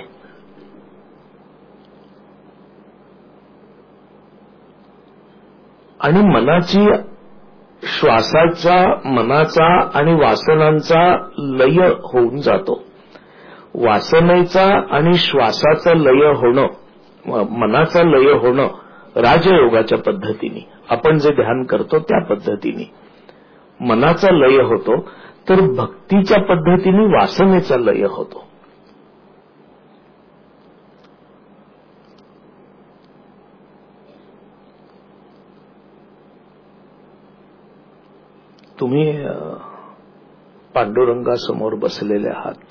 आणि मनाची, श्वासाचा, मनाचा आणि वासनांचा लय होऊन जातो. वासनेचा आणि श्वासाचा लय होणं, मनाचा लय होणं राजयोगाच्या पद्धतीने, आपण जे ध्यान करतो त्या पद्धतीने मनाचा लय होतो. तर भक्तीच्या पद्धतीने वासनेचा लय होतो. तुम्ही पांडुरंगासमोर बसलेले आहात,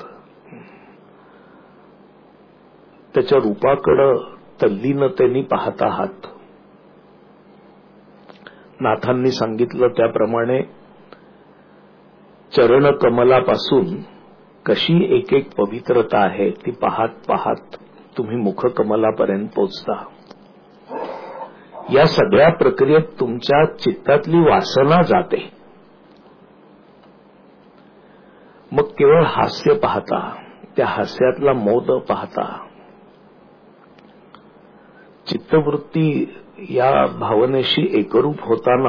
त्याच्या रूपाकडं तल्लीनतेने पाहत आहात. नाथांनी सांगितलं त्याप्रमाणे चरण कमलापासून कशी एक एक पवित्रता आहे ती पाहत पाहत तुम्ही मुखकमलापर्यंत पोचता. या सगळ्या प्रक्रियेत तुमच्या चित्तातली वासना जाते. मग केवळ हास्य पाहता, त्या हास्यातला मोद पाहता, चित्तवृत्ती या भावनेशी एकरूप होताना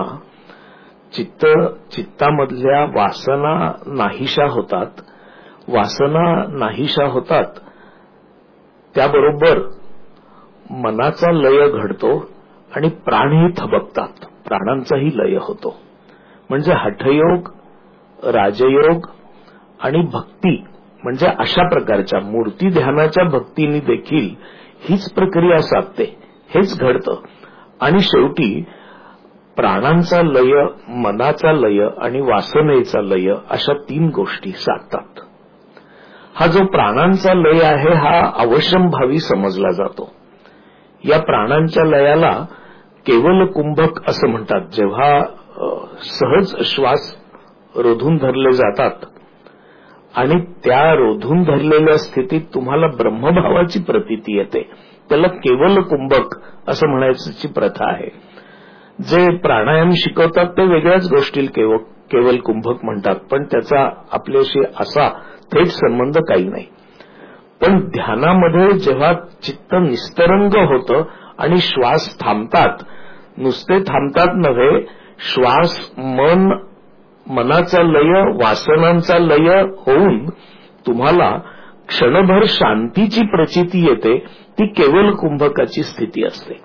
चित्तामधल्या वासना नाहीशा होतात. वासना नाहीशा होतात त्याबरोबर मनाचा लय घडतो आणि प्राणही थबकतात. प्राणांचाही लय होतो. म्हणजे हठयोग, राजयोग आणि भक्ती म्हणजे अशा प्रकारच्या मूर्ती ध्यानाच्या भक्तीने देखील हीच प्रक्रिया साधते, हेच घडतं. आणि शेवटी प्राणांचा लय, मनाचा लय आणि वासनेचा लय अशा 3 गोष्टी साधतात. हा जो प्राणांचा लय आहे हा अवश्यंभावी समजला जातो. या प्राणांच्या लयाला केवल कुंभक असं म्हणतात. जेव्हा सहज श्वास रोधून धरले जातात आणि त्या रोधून धरलेल्या स्थितीत तुम्हाला ब्रह्मभावाची प्रतीती येते, त्याला केवल कुंभक असं म्हणायची प्रथा आहे. जे प्राणायाम शिकवतात ते वेगळ्याच गोष्टीला केवल कुंभक म्हणतात, पण त्याचा आपल्याशी असा थेट संबंध काही नाही. पण ध्यानामध्ये जेव्हा चित्त निस्तरंग होतं आणि श्वास थांबतात, नुसते थांबतात नव्हे, श्वास, मन, मनाचा लय, वासनांचा लय होऊन तुम्हाला क्षणभर शांतीची प्रचिती येते, ती केवल कुंभकाची स्थिती असते.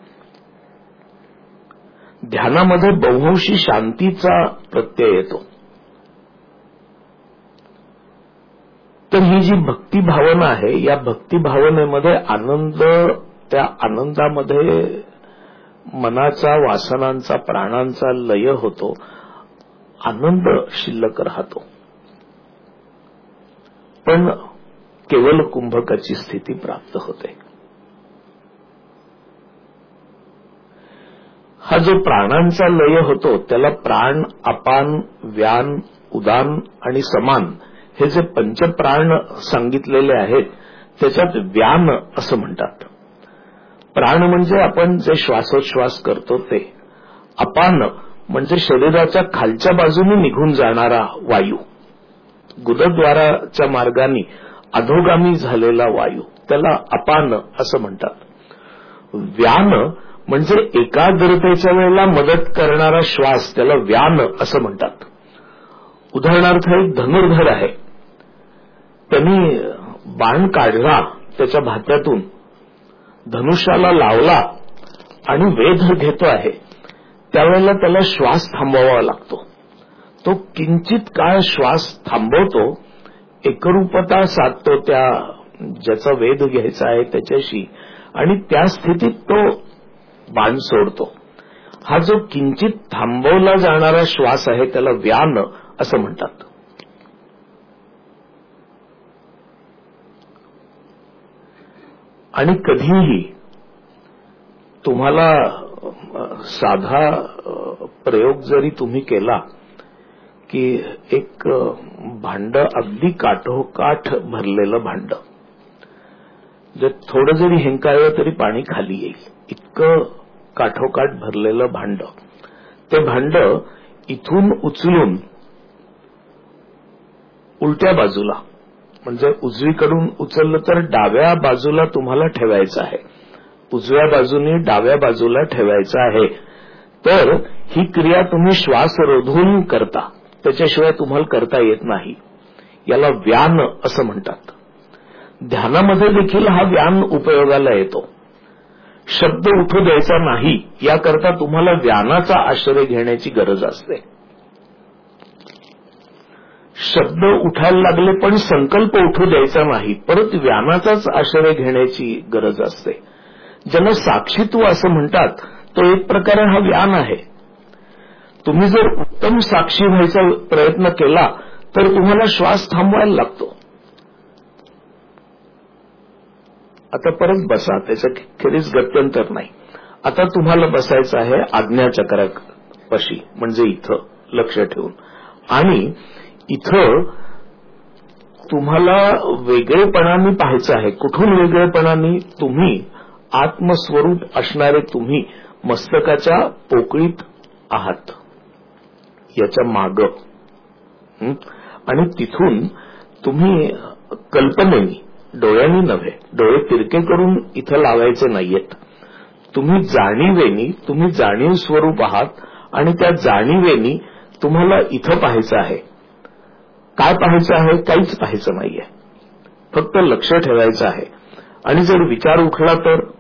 ध्यानामध्ये बहुंशी शांतीचा प्रत्यय येतो. तर ही जी भक्ती भावना आहे, या भक्ती भावनेमध्ये आनंद, त्या आनंदामध्ये मनाचा, वासनांचा, प्राणांचा लय होतो, आनंद शिल्लक राहतो. पण केवल कुंभकाची स्थिती प्राप्त होते. हा जो प्राणांचा लय होतो त्याला प्राण, अपान, व्यान, उदान आणि समान हे जे पंचप्राण सांगितलेले आहेत त्याच्यात व्यान असं म्हणतात. प्राण म्हणजे आपण जे श्वासोच्छ्वास करतो ते. अपान म्हणजे शरीराच्या खालच्या बाजूने निघून जाणारा वायू, गुदद्वाराच्या मार्गाने अधोगामी झालेला वायू, त्याला अपान असं म्हणतात. व्यान म्हणजे एकाग्रतेच्या वेळेला मदत करणारा श्वास, त्याला व्यान असं म्हणतात. उदाहरणार्थ एक धनुर्धर आहे, त्यांनी बाण काढला त्याच्या भात्यातून, धनुष्याला लावला आणि वेध घेतो आहे, त्यावेळेला त्याला श्वास थांबवावा लागतो. तो किंचित काळ श्वास थांबवतो, एकरूपता साधतो त्या ज्याचा वेध घ्यायचा आहे त्याच्याशी, आणि त्या स्थितीत तो बाण सोडतो. हा जो किंचित थांबवला जाणारा श्वास आहे त्याला व्यान असं म्हणतात. आणि कधीही तुम्हाला साधा प्रयोग जरी तुम्ही केला की एक भांड, अगदी काठोकाठ भरलेलं भांड, जे थोडं जरी हेंकाळलं तरी पाणी खाली येईल, इतकं काठोकाठ भरलेलं भांड, ते भांड इथून उचलून उलट्या बाजूला, म्हणजे उजवीकडून उचललं तर डाव्या बाजूला तुम्हाला ठेवायचं आहे, उजव्या बाजूने डाव्या बाजूला ठेवायचं आहे. तर ही क्रिया तुम्ही श्वास रोधून करता, त्याच्याशिवाय तुम्हाला करता येत नाही. याला व्यान असं म्हणतात. ध्यानामध्ये देखील हा व्यान उपयोगाला येतो. शब्द उठू द्यायचा नाही याकरता तुम्हाला व्यानाचा आश्रय घेण्याची गरज असते. शब्द उठायला लागले पण संकल्प उठू द्यायचा नाही, परत व्यानाचाच आश्रय घेण्याची गरज असते. ज्याला साक्षीत्व असं म्हणतात तो एक प्रकारे हा व्यान आहे. तुम्ही जर उत्तम साक्षी व्हायचा प्रयत्न केला तर तुम्हाला श्वास थांबवायला लागतो. आता परत बसा, त्याच्या खेरीज गत्यंतर नाही. आता तुम्हाला बसायचं आहे आज्ञाचक्रापाशी, म्हणजे इथं लक्ष ठेवून, आणि इथं तुम्हाला वेगळेपणाने पाहायचं आहे. कुठून वेगळेपणाने? तुम्ही आत्मस्वरूप असणारे तुम्ही मस्तकाच्या पोकळीत आहात, याच्या माग, आणि तिथून तुम्ही कल्पनेनी, डोळ्यांनी नव्हे, डोळे तिरके करून इथं लावायचे नाहीयेत. तुम्ही जाणीवेनी, तुम्ही जाणीव स्वरूप आहात, आणि त्या जाणीवेनी तुम्हाला इथं पाहायचं आहे. काय पाहायचं आहे? काहीच पाहायचं नाहीये, फक्त लक्ष ठेवायचं आहे. आणि जर विचार उठला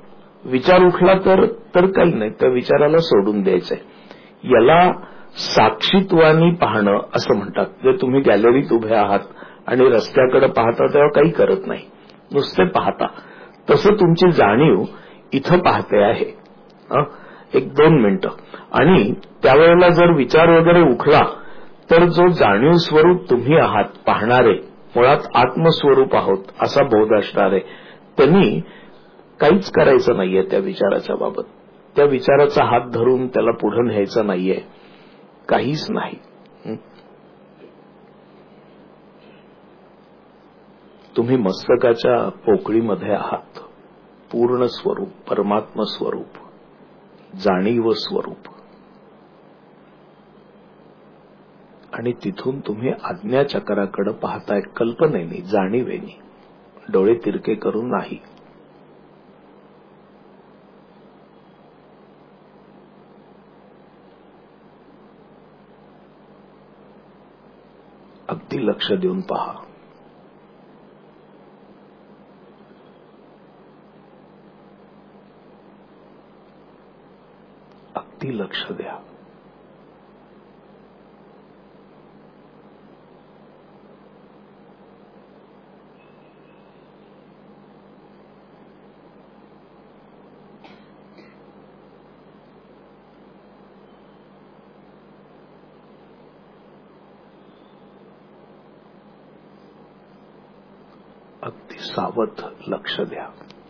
तर काही नाही, त्या विचाराला सोडून द्यायचंय. याला साक्षीत्वानी पाहणं असं म्हणतात. जर तुम्ही गॅलरीत उभे आहात आणि रस्त्याकडे पाहता तेव्हा काही करत नाही, नुसते पाहता, तसं तुमची जाणीव इथं पाहते आहे. 1-2 मिनिटं. आणि त्यावेळेला जर विचार वगैरे उठला तर जो जाणीव स्वरूप तुम्ही आहात, पाहणारे, मुळात आत्मस्वरूप आहोत असा बोध असणारे, त्यांनी काहीच करायचं नाहीये त्या विचाराच्या बाबत. त्या विचाराचा हात धरून त्याला पुढे न्यायचं नाहीये, काहीच नाही. तुम्ही मस्तकाच्या पोकळीमध्ये आहात, पूर्ण स्वरूप, परमात्म स्वरूप, जाणीव स्वरूप. आणि तिथून तुम्ही आज्ञाचक्राकडे पाहताय, कल्पनेनी, जाणीवेनी, डोळे तिरके करून नाही. अगदी लक्ष देऊन पहा. अगदी लक्ष द्या. अगदी सावध लक्ष द्या.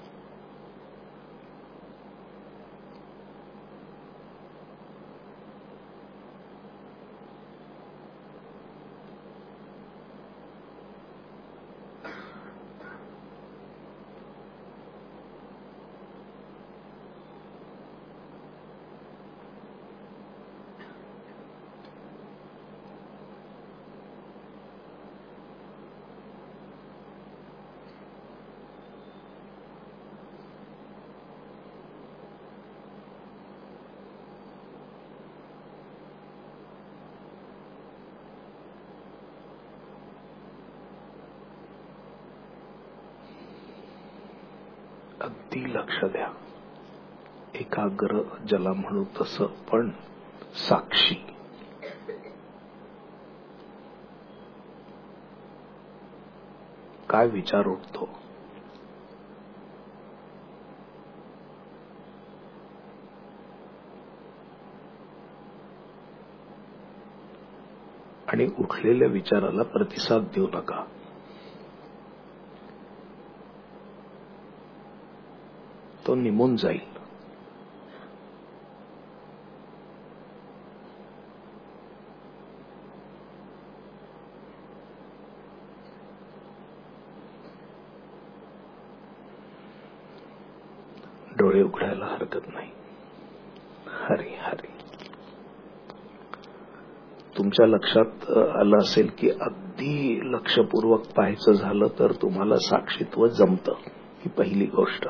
अगदी लक्ष द्या. एकाग्र ज्याला म्हणू तसं, पण साक्षी. काय विचार उठतो? आणि उठलेल्या विचाराला प्रतिसाद देऊ नका. तो निमून जाईल. डोळे उघडायला हरकत नाही. हरी हरी. तुमच्या लक्षात आलं असेल की अगदी लक्षपूर्वक पाहायचं झालं तर तुम्हाला साक्षीत्व जमतं. ही पहिली गोष्ट.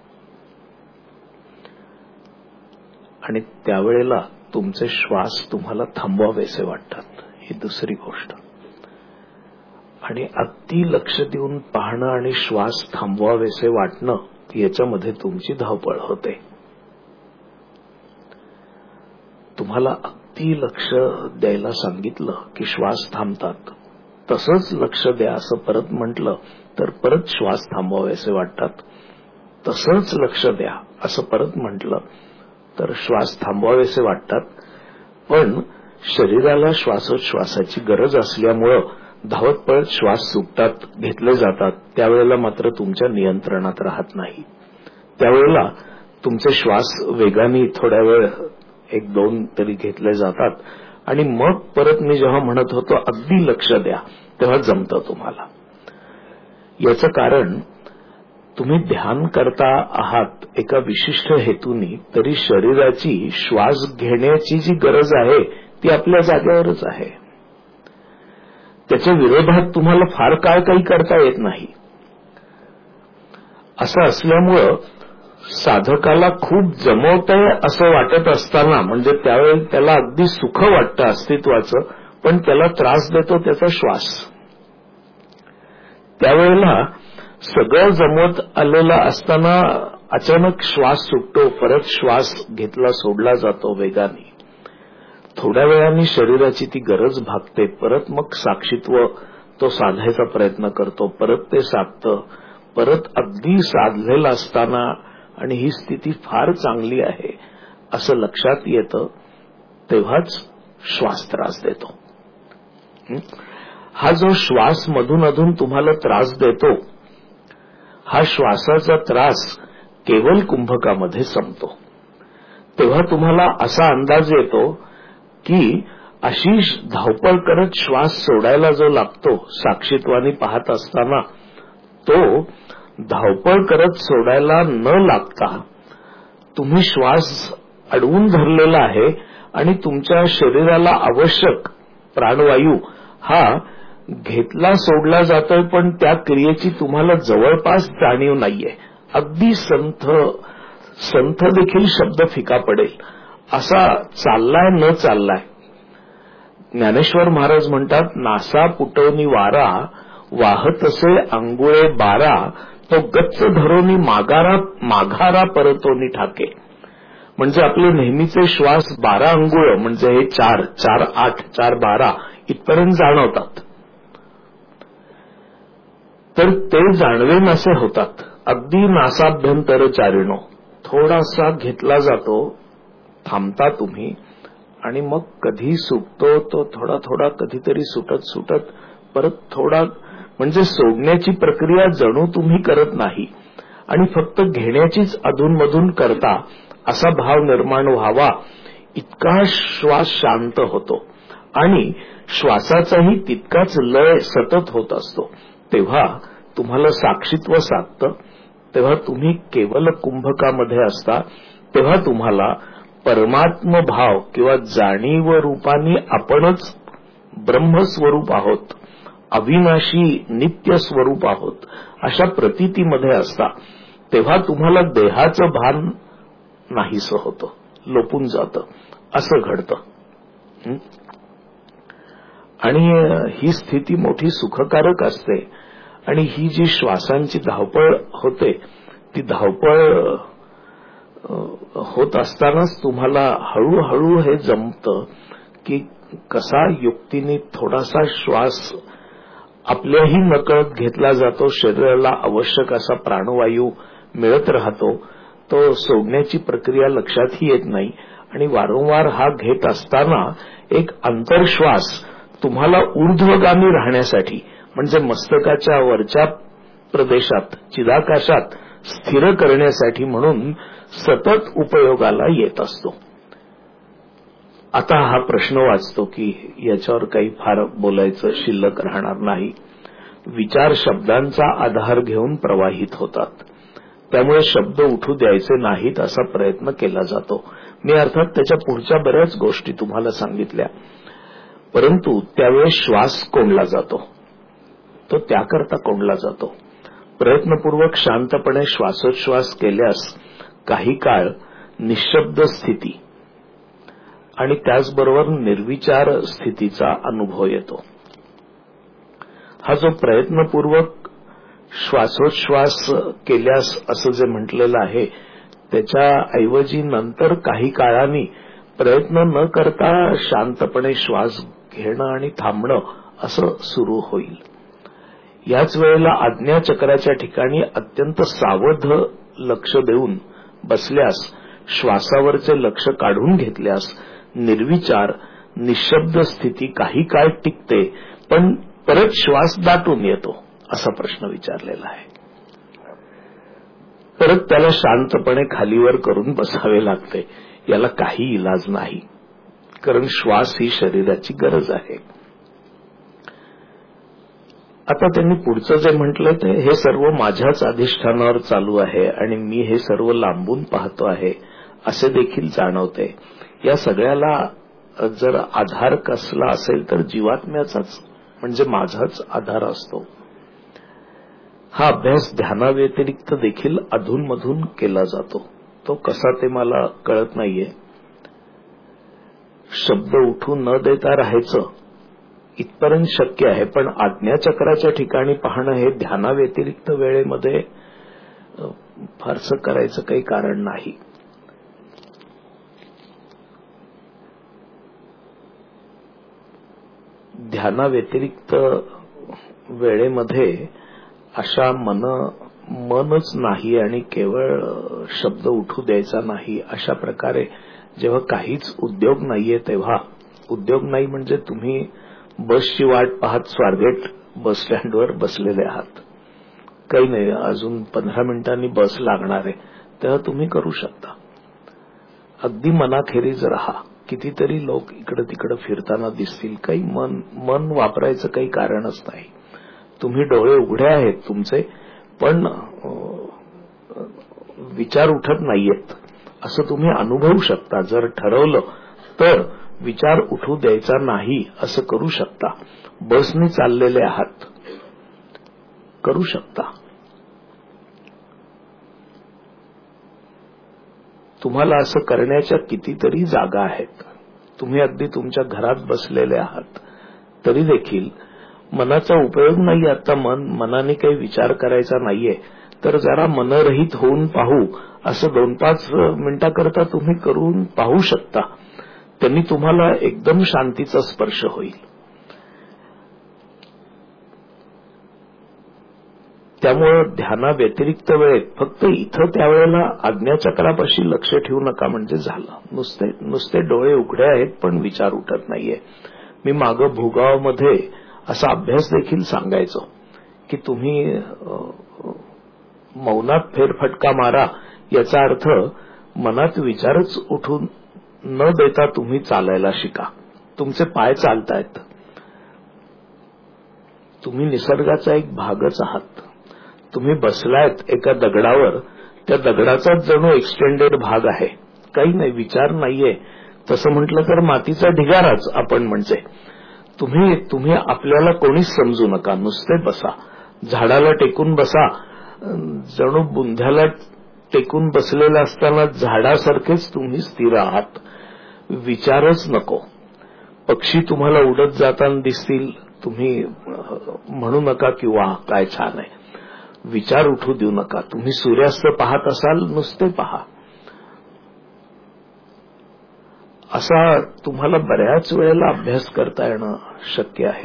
आणि त्यावेळेला तुमचे श्वास तुम्हाला थांबवावेसे वाटतात. ही दुसरी गोष्ट. आणि अगदी लक्ष देऊन पाहणं आणि श्वास थांबवावेसे वाटणं, याच्यामध्ये तुमची धावपळ होते. तुम्हाला अगदी लक्ष द्यायला सांगितलं की श्वास थांबतात तसंच लक्ष द्या असं परत म्हटलं तर परत श्वास थांबवावेसे वाटतात. तसंच लक्ष द्या असं परत म्हटलं तर श्वास थांबवावेसे वाटतात. पण शरीराला श्वासोच्छ्वासाची गरज असल्यामुळं धावत पळत श्वास सुटतात, घेतले जातात. त्यावेळेला मात्र तुमच्या नियंत्रणात राहत नाही. त्यावेळेला तुमचे श्वास वेगाने थोड्या वेळ 1-2 तरी घेतले जातात आणि मग परत मी जेव्हा म्हणत होतो अगदी लक्ष द्या तेव्हा जमतं तुम्हाला. याचं कारण तुम्ही ध्यान करता आहात एका विशिष्ट हेतूनी, तरी शरीराची श्वास घेण्याची जी गरज आहे ती आपल्या जागेवरच आहे. त्याच्या विरोधात तुम्हाला फार काळ काही करता येत नाही. असं असल्यामुळं साधकाला खूप जमवतंय असं वाटत असताना, म्हणजे त्यावेळेला त्याला अगदी सुख वाटतं अस्तित्वाचं, पण त्याला त्रास देतो त्याचा श्वास. त्यावेळेला सगळं जमवत आलेलं असताना अचानक श्वास सुटतो, परत श्वास घेतला सोडला जातो वेगाने. थोड्या वेळाने शरीराची ती गरज भागते, परत मग साक्षीत्व तो साधायचा प्रयत्न करतो, परत ते साधतं, परत अगदी साधलेलं असताना आणि ही स्थिती फार चांगली आहे असं लक्षात येतं तेव्हाच श्वास त्रास देतो. हा जो श्वास मधून अधून तुम्हाला त्रास देतो, हा श्वासाचा त्रास केवळ कुंभकामध्ये संपतो. तेव्हा तुम्हाला असा अंदाज येतो की अशी धावपळ करत श्वास सोडायला जो लागतो साक्षीत्वानी पाहत असताना, तो धावपळ करत सोडायला न लागता तुम्ही श्वास अडवून धरलेला आहे आणि तुमच्या शरीराला आवश्यक प्राणवायू हा घेतला सोडला जातोय, पण त्या क्रियेची तुम्हाला जवळपास जाणीव नाहीये. अगदी संथ देखील शब्द फिका पडेल असा चाललाय न चाललाय. ज्ञानेश्वर महाराज म्हणतात, नासा पुटवनी वारा वाहतसे अंगुळे बारा, तो गच्च धरोनी माघारा परतोनी ठाके. म्हणजे आपले नेहमीचे श्वास 12 अंगुळ म्हणजे हे 4, 8, 4, 12 इथपर्यंत जाणवतात, तर ते जाणवेनासे होतात. अगदी नासाभ्यंतर चारिणो, थोडासा घेतला जातो, थांबता तुम्ही आणि मग कधी सुटतो तो थोडा थोडा, कधीतरी सुटत परत थोडा, म्हणजे सोडण्याची प्रक्रिया जणू तुम्ही करत नाही आणि फक्त घेण्याचीच अधूनमधून करता असा भाव निर्माण व्हावा इतका श्वास शांत होतो आणि श्वासाचाही तितकाच लय सतत होत असतो. तेव्हा तुम्हाला साक्षीत्व साधतं, तेव्हा तुम्ही केवळ कुंभकामध्ये असता, तेव्हा तुम्हाला परमात्म भाव किंवा जाणीव रूपाने आपणच ब्रह्मस्वरूप आहोत, अविनाशी नित्य स्वरूप आहोत अशा प्रतीतीमध्ये असता. तेव्हा तुम्हाला देहाचं भान नाहीसं होतं, लोपून जातं, असं घडतं. आणि ही स्थिती मोठी सुखकारक असते. आणि ही जी श्वासांची धावपळ होते, ती धावपळ होत असतानाच तुम्हाला हळूहळू हे जमतं की कसा युक्तीने थोडासा श्वास आपल्याही नकळत घेतला जातो, शरीराला आवश्यक असा प्राणवायू मिळत राहतो, तो सोडण्याची प्रक्रिया लक्षातही येत नाही. आणि वारंवार हा घेत असताना एक अंतरश्वास तुम्हाला ऊर्ध्वगामी राहण्यासाठी, म्हणजे मस्तकाच्या वरच्या प्रदेशात चिदाकाशात स्थिर करण्यासाठी म्हणून सतत उपयोगाला येत असतो. आता हा प्रश्न वाचतो की याच्यावर काही फार बोलायचं शिल्लक राहणार नाही. विचार शब्दांचा आधार घेऊन प्रवाहित होतात, त्यामुळे शब्द उठू द्यायचे नाहीत असा प्रयत्न केला जातो. मी अर्थात त्याच्या पुढच्या बऱ्याच गोष्टी तुम्हाला सांगितल्या, परंतु त्यावेळेस श्वास कोंडला जातो, तो त्याकरता कोंडला जातो. प्रयत्नपूर्वक शांतपणे श्वासोच्छ्वास केल्यास काही काळ निःशब्द स्थिती आणि त्याचबरोबर निर्विचार स्थितीचा अनुभव येतो. हा जो प्रयत्नपूर्वक श्वासोच्छ्वास केल्यास असं जे म्हटलेलं आहे, त्याच्याऐवजी नंतर काही काळाने प्रयत्न न करता शांतपणे श्वास घेणं आणि थांबणं असं सुरू होईल. याच वेळेला आज्ञाचक्राच्या ठिकाणी अत्यंत सावध लक्ष देऊन बसल्यास, श्वासावरचे लक्ष काढून घेतल्यास निर्विचार निशब्द स्थिती काही काळ टिकते, पण परत श्वास दाटून येतो असा प्रश्न विचारलेला आहे. परत त्याला शांतपणे खालीवर करून बसावे लागते. याला काही इलाज नाही, कारण श्वास ही शरीराची गरज आहे. आता त्यांनी पुढचं जे म्हटलं ते हे सर्व माझ्याच अधिष्ठानावर चालू आहे आणि मी हे सर्व लांबून पाहतो आहे असे देखील जाणवते. या सगळ्याला जर आधार कसला असेल तर जीवात्म्याचाच म्हणजे माझाच आधार असतो. हा अभ्यास ध्यानाव्यतिरिक्त देखील अधूनमधून केला जातो. तो कसा ते मला कळत नाहीये. शब्द उठू न देता राहायचं इथपर्यंत शक्य आहे, पण आज्ञाचक्राच्या ठिकाणी पाहणं हे ध्यानाव्यतिरिक्त वेळेमध्ये फारसं करायचं काही कारण नाही. ध्यानाव्यतिरिक्त वेळेमध्ये अशा मनच नाही आणि केवळ शब्द उठू द्यायचा नाही अशा प्रकारे जेव्हा काहीच उद्योग नाहीये, तेव्हा उद्योग नाही म्हणजे तुम्ही बसची वाट पाहत स्वारगेट बस स्टँडवर बसलेले आहात, काही नाही, अजून 15 मिनिटांनी बस लागणार आहे, तेव्हा तुम्ही करू शकता. अगदी मनाखेरीज राहा. कितीतरी लोक इकडे तिकडे फिरताना दिसतील, काही मन वापरायचं काही कारणच नाही. तुम्ही डोळे उघडे आहेत तुमचे, पण विचार उठत नाहीयेत असं तुम्ही अनुभवू शकता. जर ठरवलं तर विचार उठू द्यायचा नाही असं करू शकता. बसने चाललेले आहात, करू शकता. तुम्हाला असं करण्याच्या कितीतरी जागा आहेत. तुम्ही अगदी तुमच्या घरात बसलेले आहात तरी देखील मनाचा उपयोग नाही. आता मनाने काही विचार करायचा नाहीये तर जरा मनरहित होऊन पाहू असं 2-5 मिनिटाकरता तुम्ही करून पाहू शकता. त्यांनी तुम्हाला एकदम शांतीचा स्पर्श होईल. त्यामुळे ध्यानाव्यतिरिक्त वेळेत फक्त इथं त्यावेळेला आज्ञाचक्रापाशी लक्ष ठेवू नका म्हणजे झालं. नुसते डोळे उघडे आहेत पण विचार उठत नाहीये. मी मागं भूगावमध्ये असा अभ्यास देखील सांगायचो की तुम्ही मौनात फेरफटका मारा, याचा अर्थ मनात विचारच उठून न देता तुम्ही चालायला शिका. तुमचे पाय चालतायत, तुम्ही निसर्गाचा एक भागच आहात. तुम्ही बसलायत एका दगडावर, त्या दगडाचाच जणू एक्सटेंडेड भाग आहे. काही नाही, विचार नाहीये. तसं म्हटलं तर मातीचा ढिगाराच आपण म्हणजे. तुम्ही आपल्याला कोणीच समजू नका, नुसते बसा. झाडाला टेकून बसा, जणू बुंध्याला टेकून बसलेला असताना झाडासारखेच तुम्ही स्थिर आहात. विचारच नको. पक्षी तुम्हाला उडत जाताना दिसतील, तुम्ही म्हणू नका की वा काय छान आहे. विचार उठू देऊ नका. तुम्ही सूर्यास्त पाहत असाल, नुसते पहा. असा तुम्हाला बऱ्याच वेळेला अभ्यास करता येणं शक्य आहे.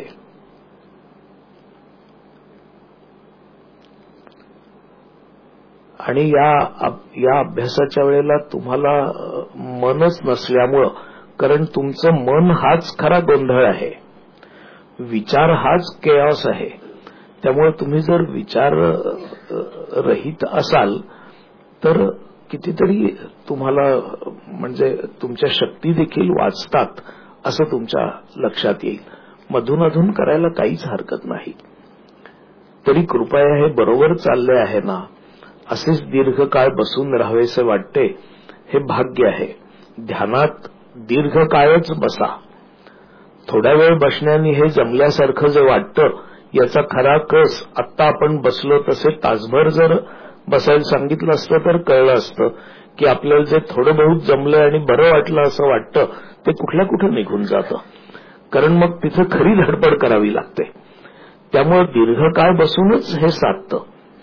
आणि या अभ्यासाच्या वेळेला तुम्हाला मनच नसल्यामुळं, कारण तुमचं मन हाच खरा गोंधळ आहे, विचार हाच केऑस आहे. त्यामुळे तुम्ही जर विचार रहित असाल तर कितीतरी तुम्हाला म्हणजे तुमच्या शक्ती देखील वाचतात असं तुमच्या लक्षात येईल. मधून अधून करायला काहीच हरकत नाही. तरी कृपया हे बरोबर चालले आहे ना, असेच दीर्घकाळ बसून राहावेसे वाटते, हे भाग्य आहे. ध्यानात दीर्घकाळच बसा. थोड्या वेळ बसण्याने हे जमल्यासारखं जे वाटतं याचा खरा कस आत्ता आपण बसलो तसे तासभर जर बसायला सांगितलं असतं तर कळलं असतं की आपल्याला जे थोडं बहुत जमलं आणि बरं वाटलं असं वाटतं ते कुठल्या कुठं निघून जातं. कारण मग तिथं खरी धडपड करावी लागते. त्यामुळे दीर्घकाळ बसूनच हे साधतं.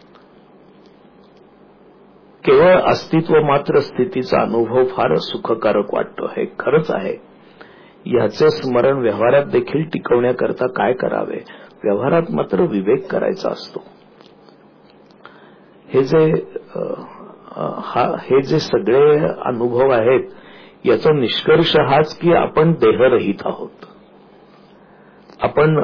केवळ अस्तित्व मात्र स्थितीचा अनुभव फार सुखकारक वाटतो, हे खरंच आहे. याचे स्मरण व्यवहारात देखील टिकवण्याकरता काय करावे? व्यवहारात मात्र विवेक करायचा असतो. हे जे सगळे अनुभव आहेत याचा निष्कर्ष हाच की आपण देहरहित आहोत. आपण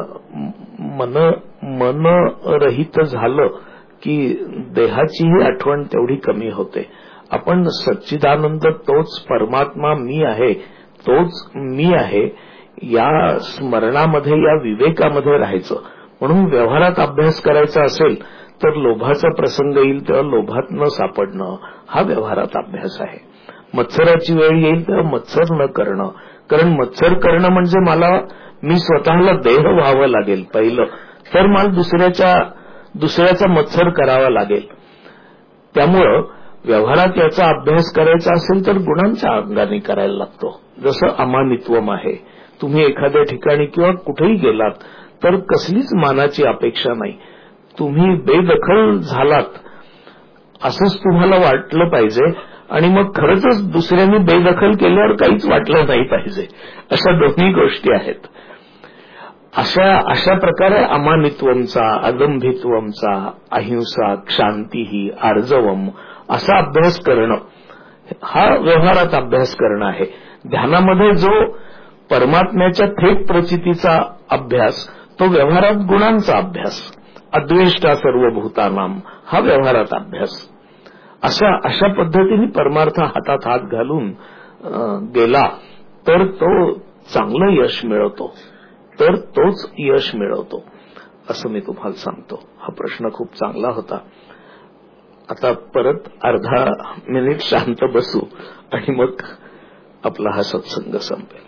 मन रहित झालं की देहाचीही आठवण तेवढी कमी होते. आपण सच्चिदानंद तोच परमात्मा मी आहे, तोच मी आहे या स्मरणामध्ये, या विवेकामध्ये राहायचं. म्हणून व्यवहारात अभ्यास करायचा असेल तर लोभाचा प्रसंग येईल तेव्हा लोभात न सापडणं हा व्यवहारात अभ्यास आहे. मत्सराची वेळ येईल तेव्हा मत्सर न करणं, कारण मत्सर करणं म्हणजे मी स्वतःला देह व्हावं लागेल पहिलं, तर मला दुसऱ्याचा मत्सर करावा लागेल. त्यामुळं व्यवहारात याचा अभ्यास करायचा असेल तर गुणांच्या अंगाने करायला लागतो. जसं अमानित्वम आहे. तुम्ही एखाद्या ठिकाणी किंवा कुठेही गेलात तर कसलीच मानाची अपेक्षा नाही. तुम्ही बेदखल झालात असंच तुम्हाला वाटलं पाहिजे आणि मग खरंच दुसऱ्यांनी बेदखल केल्यावर काहीच वाटलं नाही पाहिजे. अशा दोन्ही गोष्टी आहेत. अशा प्रकारे अमानित्वमचा, अदंभित्वमचा, अहिंसा, क्षांतीही, आर्जवम असा अभ्यास करणं हा व्यवहारात अभ्यास करणं आहे. ध्यानामध्ये जो परमात्म्याच्या थेट प्रचितीचा अभ्यास तो व्यवहारात गुणांचा अभ्यास. अद्वेष्टा सर्वभूतानाम हा व्यवहारात अभ्यास. अशा पद्धतीने परमार्थ हातात हात घालून गेला तर तो चांगलं यश मिळवतो, तर तोच यश मिळवतो असं मी तुम्हाला सांगतो. हा प्रश्न खूप चांगला होता. आता परत अर्धा मिनिट शांत बसू आणि मग आपला हा सत्संग संपेल.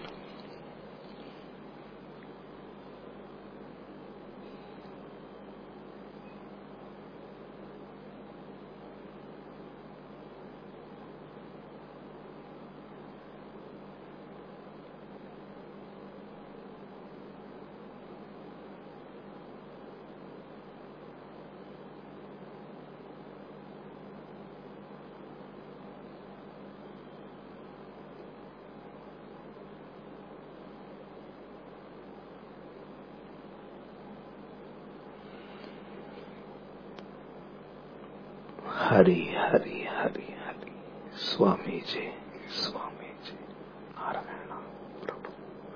हरी हरी हरी हरी. स्वामीजी स्वामीजी. नारायण प्रभू.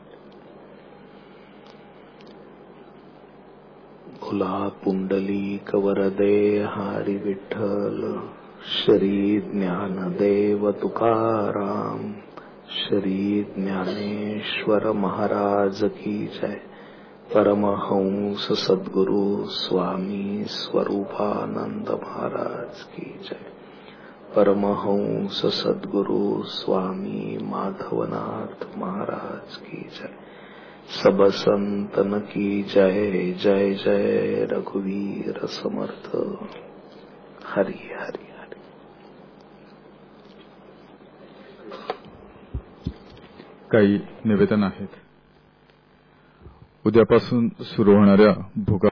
भोला पुंडलिक वरदे हरी विठ्ठल. श्री ज्ञानदेव तुकाराम. श्री ज्ञानेश्वर महाराज की जय. परमहंस सद्गुरु स्वामी स्वरूपानंद महाराज की जय. परमहंस सद्गुरु स्वामी माधवनाथ महाराज की जय. सब संतन की जय. जय जय रघुवीर समर्थ. हरि हरि हरि. काही निवेदन आहेत. उद्यापासून सुरू होणाऱ्या भोगा